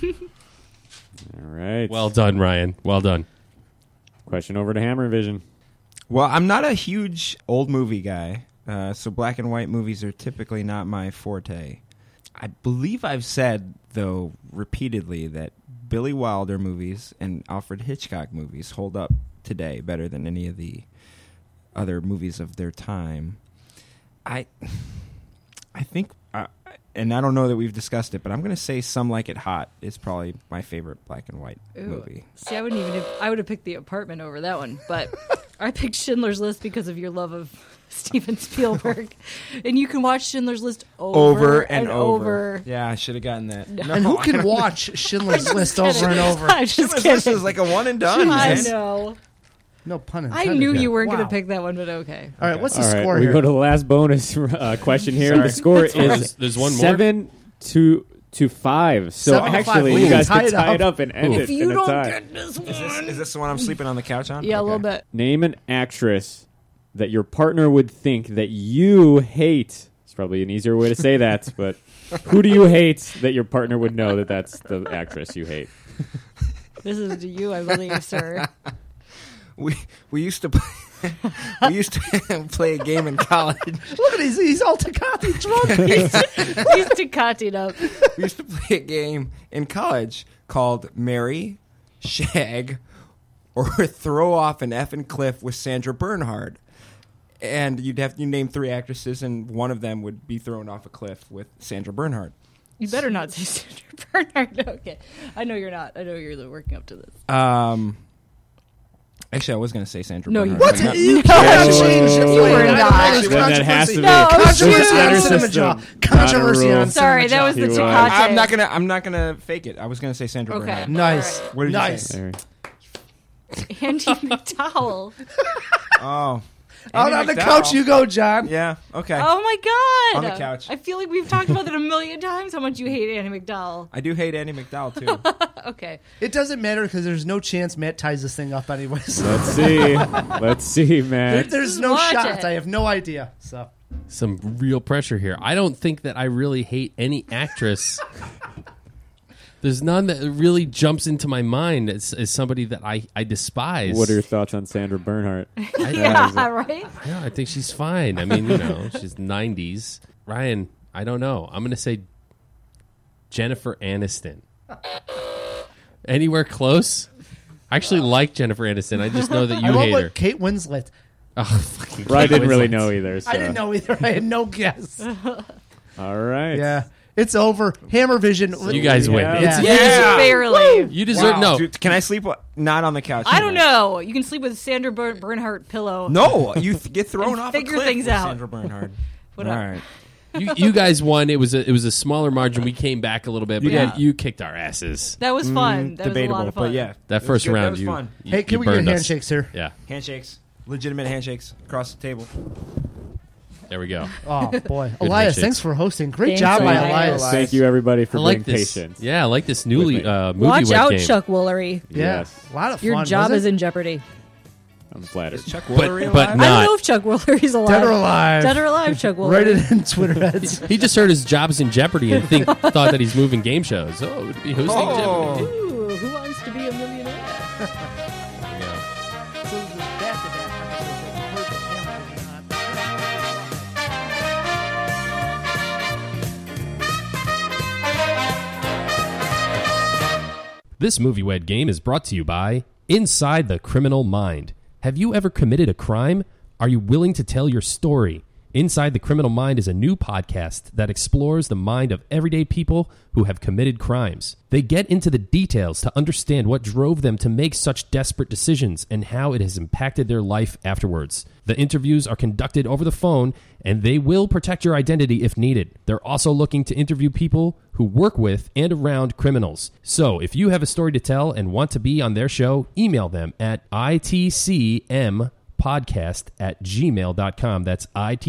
Speaker 9: All right.
Speaker 1: Well done, Ryan. Well done.
Speaker 9: Question over to Hammer Vision.
Speaker 13: Well, I'm not a huge old movie guy, so black and white movies are typically not my forte. I believe I've said, though, repeatedly that Billy Wilder movies and Alfred Hitchcock movies hold up today better than any of the other movies of their time. I think, and I don't know that we've discussed it, but I'm going to say Some Like It Hot is probably my favorite black and white movie.
Speaker 12: See, I would have picked The Apartment over that one, but I picked Schindler's List because of your love of Steven Spielberg. And you can watch Schindler's List over and over.
Speaker 13: Yeah, I should have gotten that.
Speaker 2: No, and who can watch Schindler's List over and over?
Speaker 12: I'm just
Speaker 13: Schindler's
Speaker 12: kidding.
Speaker 13: List is like a one and done, man.
Speaker 12: I know.
Speaker 2: No pun intended.
Speaker 12: I knew you weren't
Speaker 2: Wow.
Speaker 12: going to pick that one, but okay.
Speaker 2: All right, what's the
Speaker 9: All right,
Speaker 2: score
Speaker 9: we
Speaker 2: here?
Speaker 9: go to the last bonus question here. The score is
Speaker 1: There's one more?
Speaker 9: 7 to 5. So
Speaker 2: 7 to 5.
Speaker 9: actually,
Speaker 2: We
Speaker 9: you guys
Speaker 2: can
Speaker 9: could
Speaker 2: tie
Speaker 9: tie
Speaker 2: it
Speaker 9: it up and end
Speaker 12: If
Speaker 9: it
Speaker 12: you
Speaker 9: in a
Speaker 12: don't
Speaker 9: tie.
Speaker 12: get this one.
Speaker 13: Is this the one I'm sleeping on the couch on?
Speaker 12: Yeah, a
Speaker 13: Okay.
Speaker 12: little bit.
Speaker 9: Name an actress that your partner would think that you hate. It's probably an easier way to say that, but who do you hate that your partner would know that that's the actress you hate?
Speaker 12: This is to you, I believe, sir.
Speaker 13: We used to play, play a game in college.
Speaker 2: Look at he's all Tecate drunk.
Speaker 12: He's Tecate up.
Speaker 13: We used to play a game in college called Marry, Shag, or Throw Off an Effing Cliff with Sandra Bernhard. And you'd have to name 3 actresses, and one of them would be thrown off a cliff with Sandra Bernhard.
Speaker 12: You better not say Sandra Bernhard. Okay. I know you're not. I know you're working up to this.
Speaker 13: Actually, I was going to say Sandra
Speaker 12: No,
Speaker 13: Bernhard.
Speaker 12: you
Speaker 2: What?
Speaker 12: weren't.
Speaker 2: You can't change it.
Speaker 12: You were not.
Speaker 9: Then that has to be.
Speaker 12: No,
Speaker 2: Controversy on
Speaker 9: There's
Speaker 2: Cinema
Speaker 9: a
Speaker 2: Jaw.
Speaker 9: system,
Speaker 2: Controversy
Speaker 9: not a
Speaker 2: on
Speaker 9: rule.
Speaker 12: Sorry, that was the
Speaker 9: He was.
Speaker 12: Tecate.
Speaker 13: I'm not gonna fake it. I was gonna say Sandra
Speaker 12: Okay.
Speaker 13: Bernhard.
Speaker 2: Nice.
Speaker 12: All right.
Speaker 13: What did
Speaker 2: Nice.
Speaker 9: There.
Speaker 12: Andy McDowell.
Speaker 13: Oh,
Speaker 2: Out
Speaker 13: Andy
Speaker 2: on the
Speaker 13: McDowell.
Speaker 2: couch you go, John.
Speaker 13: Yeah. Okay.
Speaker 12: Oh my God!
Speaker 13: On the couch.
Speaker 12: I feel like we've talked about that a million times. How much you hate Andy McDowell.
Speaker 13: I do hate Andy McDowell too.
Speaker 12: Okay.
Speaker 2: It doesn't matter because there's no chance Matt ties this thing up anyways.
Speaker 9: Let's see. Let's see, man.
Speaker 2: There's
Speaker 12: Just
Speaker 2: no
Speaker 12: watch
Speaker 2: shot.
Speaker 12: it.
Speaker 2: I have no idea. So
Speaker 1: Some real pressure here. I don't think that I really hate any actress. There's none that really jumps into my mind as somebody that I despise.
Speaker 9: What are your thoughts on Sandra Bernhard?
Speaker 12: Yeah, right?
Speaker 1: Yeah, I think she's fine. I mean, she's 90s. Ryan, I don't know. I'm going to say Jennifer Aniston. Anywhere close? I actually like Jennifer Aniston. I just know that you
Speaker 2: I went
Speaker 1: hate
Speaker 2: with
Speaker 1: her.
Speaker 2: Kate Winslet.
Speaker 1: Oh, fucking
Speaker 9: I
Speaker 1: Kate
Speaker 9: didn't really
Speaker 1: Winslet.
Speaker 9: know either. So.
Speaker 2: I didn't know either. I had no guess.
Speaker 9: All right.
Speaker 2: Yeah. It's over. Hammer Vision.
Speaker 1: You guys win.
Speaker 9: Yeah.
Speaker 1: It's-
Speaker 12: Barely.
Speaker 1: You deserve no.
Speaker 13: Dude, can I sleep not on the couch?
Speaker 12: I don't know. You can sleep with Sandra Bernhardt pillow.
Speaker 13: No, you get thrown
Speaker 12: And
Speaker 13: off.
Speaker 12: figure
Speaker 13: a cliff
Speaker 12: things
Speaker 13: with
Speaker 12: out.
Speaker 13: Sandra Bernhard.
Speaker 12: What
Speaker 13: All
Speaker 12: up?
Speaker 13: right.
Speaker 1: You guys won. It was a smaller margin. We came back a little bit, but
Speaker 12: Yeah.
Speaker 1: you kicked our asses.
Speaker 12: That was fun. That
Speaker 13: Debatable,
Speaker 12: was a lot of fun.
Speaker 13: but yeah,
Speaker 1: That
Speaker 13: it was
Speaker 1: first
Speaker 13: good.
Speaker 1: round,
Speaker 13: That was
Speaker 1: you.
Speaker 13: fun.
Speaker 1: you-
Speaker 2: Hey,
Speaker 1: you
Speaker 2: can we get your
Speaker 1: burned us.
Speaker 2: handshakes here?
Speaker 1: Yeah.
Speaker 13: Handshakes, legitimate handshakes across the table.
Speaker 1: There we go.
Speaker 2: Oh, boy.
Speaker 1: Good
Speaker 2: Elias,
Speaker 1: handshakes.
Speaker 2: thanks for hosting. Great
Speaker 12: Thanks,
Speaker 2: job by
Speaker 12: Elias.
Speaker 2: Elias.
Speaker 9: Thank you, everybody, for
Speaker 1: I like
Speaker 9: being
Speaker 1: this.
Speaker 9: patient.
Speaker 1: Yeah, I like this movie
Speaker 9: With me.
Speaker 1: movie
Speaker 12: Watch
Speaker 1: web
Speaker 12: out,
Speaker 1: game.
Speaker 12: Chuck Woolery.
Speaker 2: Yeah.
Speaker 9: Yes.
Speaker 2: A lot of fun.
Speaker 12: Your job
Speaker 2: was
Speaker 12: is
Speaker 2: it?
Speaker 12: in jeopardy.
Speaker 9: I'm flattered.
Speaker 13: Is Chuck
Speaker 1: But-
Speaker 13: Woolery
Speaker 1: but
Speaker 13: alive?
Speaker 1: not-
Speaker 12: I don't know if Chuck Woolery's alive.
Speaker 2: Dead or alive.
Speaker 12: Dead or alive, Chuck Woolery.
Speaker 2: Write it in Twitter heads.
Speaker 1: He just heard his job's in jeopardy and thought that he's moving game shows. Oh, would be hosting Jeopardy.
Speaker 12: Ooh, who wants to be a millionaire?
Speaker 1: Yeah.
Speaker 2: So this is back-to-back episodes that you heard the Hammer Vision on.
Speaker 1: This Movie Wed game is brought to you by Inside the Criminal Mind. Have you ever committed a crime? Are you willing to tell your story? Inside the Criminal Mind is a new podcast that explores the mind of everyday people who have committed crimes. They get into the details to understand what drove them to make such desperate decisions and how it has impacted their life afterwards. The interviews are conducted over the phone, and they will protect your identity if needed. They're also looking to interview people who work with and around criminals. So if you have a story to tell and want to be on their show, email them at itcmpodcast@gmail.com. That's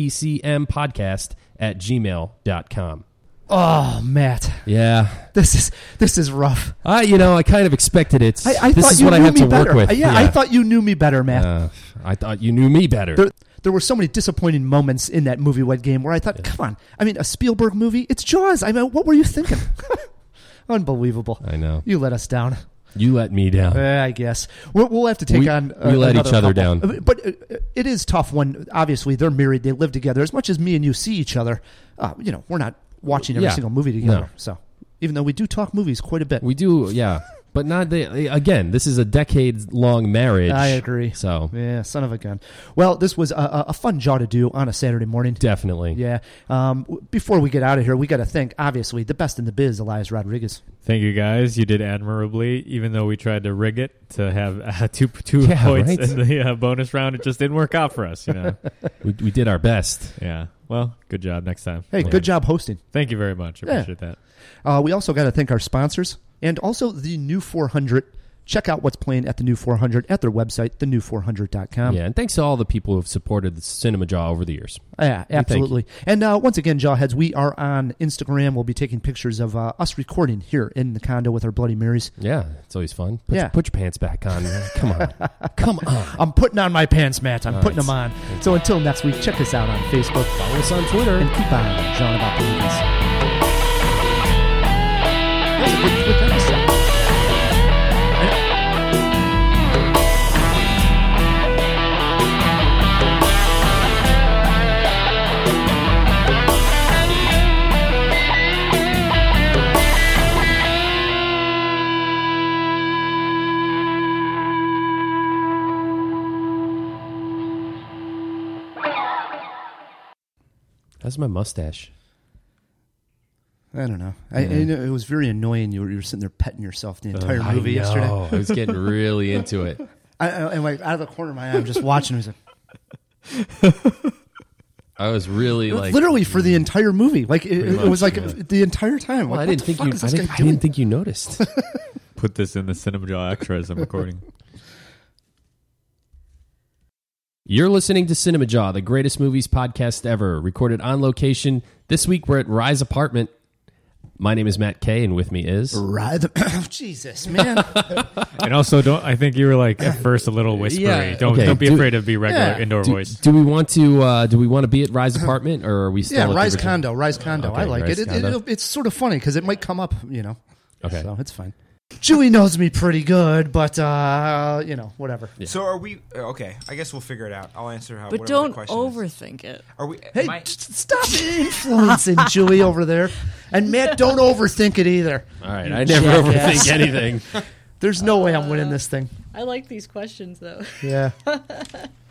Speaker 1: itcmpodcast@gmail.com.
Speaker 2: Oh, Matt.
Speaker 1: Yeah.
Speaker 2: This is rough.
Speaker 1: I kind of expected it. This is
Speaker 2: you
Speaker 1: what I
Speaker 2: knew
Speaker 1: have
Speaker 2: me
Speaker 1: to work
Speaker 2: better.
Speaker 1: with.
Speaker 2: Yeah, I thought you knew me better, Matt.
Speaker 1: I thought you knew me better.
Speaker 2: There were so many disappointing moments in that movie What Game where I thought, come on. I mean, a Spielberg movie? It's Jaws. I mean, what were you thinking? Unbelievable.
Speaker 1: I know.
Speaker 2: You let us down.
Speaker 1: You let me down.
Speaker 2: I guess. We'll have to take on
Speaker 1: we let each other
Speaker 2: couple.
Speaker 1: down.
Speaker 2: But it is tough when, obviously, they're married. They live together. As much as me and you see each other, we're not watching every single movie together.
Speaker 1: No.
Speaker 2: So even though we do talk movies quite a bit.
Speaker 1: We do, yeah. But not again, this is a decade-long marriage.
Speaker 2: I agree.
Speaker 1: So
Speaker 2: yeah, son of a gun. Well, this was a fun jaw to do on a Saturday morning.
Speaker 1: Definitely.
Speaker 2: Yeah. Before we get out of here, we got to thank, obviously, the best in the biz, Elias Rodriguez.
Speaker 11: Thank you, guys. You did admirably. Even though we tried to rig it to have two points in the bonus round, it just didn't work out for us.
Speaker 1: we did our best.
Speaker 11: Yeah. Well, good job next time.
Speaker 2: Hey, good job hosting.
Speaker 11: Thank you very much. I appreciate that.
Speaker 2: We also got to thank our sponsors and also the New 400. Check out what's playing at the New 400 at their website, thenew400.com.
Speaker 1: Yeah, and thanks to all the people who have supported the Cinema Jaw over the years.
Speaker 2: Yeah, absolutely. And once again, Jawheads, we are on Instagram. We'll be taking pictures of us recording here in the condo with our Bloody Marys.
Speaker 1: Yeah, it's always fun. Put your pants back on. Come on. Come on.
Speaker 2: I'm putting on my pants, Matt. I'm putting them on. So until next week, check us out on Facebook.
Speaker 1: Follow us on Twitter.
Speaker 2: And keep on jawing about the movies. That's a good episode.
Speaker 1: How's my mustache?
Speaker 2: I don't know. I know it was very annoying. You were sitting there petting yourself the entire movie yesterday.
Speaker 1: I was getting really into it.
Speaker 2: And like out of the corner of my eye, I'm just watching.
Speaker 1: I was really
Speaker 2: literally for the entire movie. Like it was like the entire time.
Speaker 1: Well,
Speaker 2: like,
Speaker 1: I didn't think you noticed.
Speaker 11: Put this in the Cinema Jaw extra as I'm recording.
Speaker 1: You're listening to Cinema Jaw, the greatest movies podcast ever, recorded on location. This week we're at Rise Apartment. My name is Matt Kay, and with me is
Speaker 2: Rise. Jesus, man!
Speaker 11: And also, I think you were like at first a little whispery.
Speaker 1: Yeah,
Speaker 11: Don't be afraid to be regular indoor voice.
Speaker 1: Do we want to be at Rise Apartment, or are we still?
Speaker 2: Yeah, Rise Condo. Rise Condo.
Speaker 1: Okay,
Speaker 2: I like
Speaker 1: Rise
Speaker 2: it.
Speaker 1: Condo.
Speaker 2: It's sort of funny because it might come up.
Speaker 1: Okay,
Speaker 2: so it's fine. Chewie knows me pretty good, but whatever.
Speaker 13: Yeah. So are we okay? I guess we'll figure it out. I'll answer how.
Speaker 12: But don't overthink it.
Speaker 13: Are we?
Speaker 2: Hey, stop influencing Chewie over there, and Matt, don't overthink it either.
Speaker 1: All right, I never overthink anything.
Speaker 2: There's no way I'm winning this thing.
Speaker 12: I like these questions though.
Speaker 2: Yeah.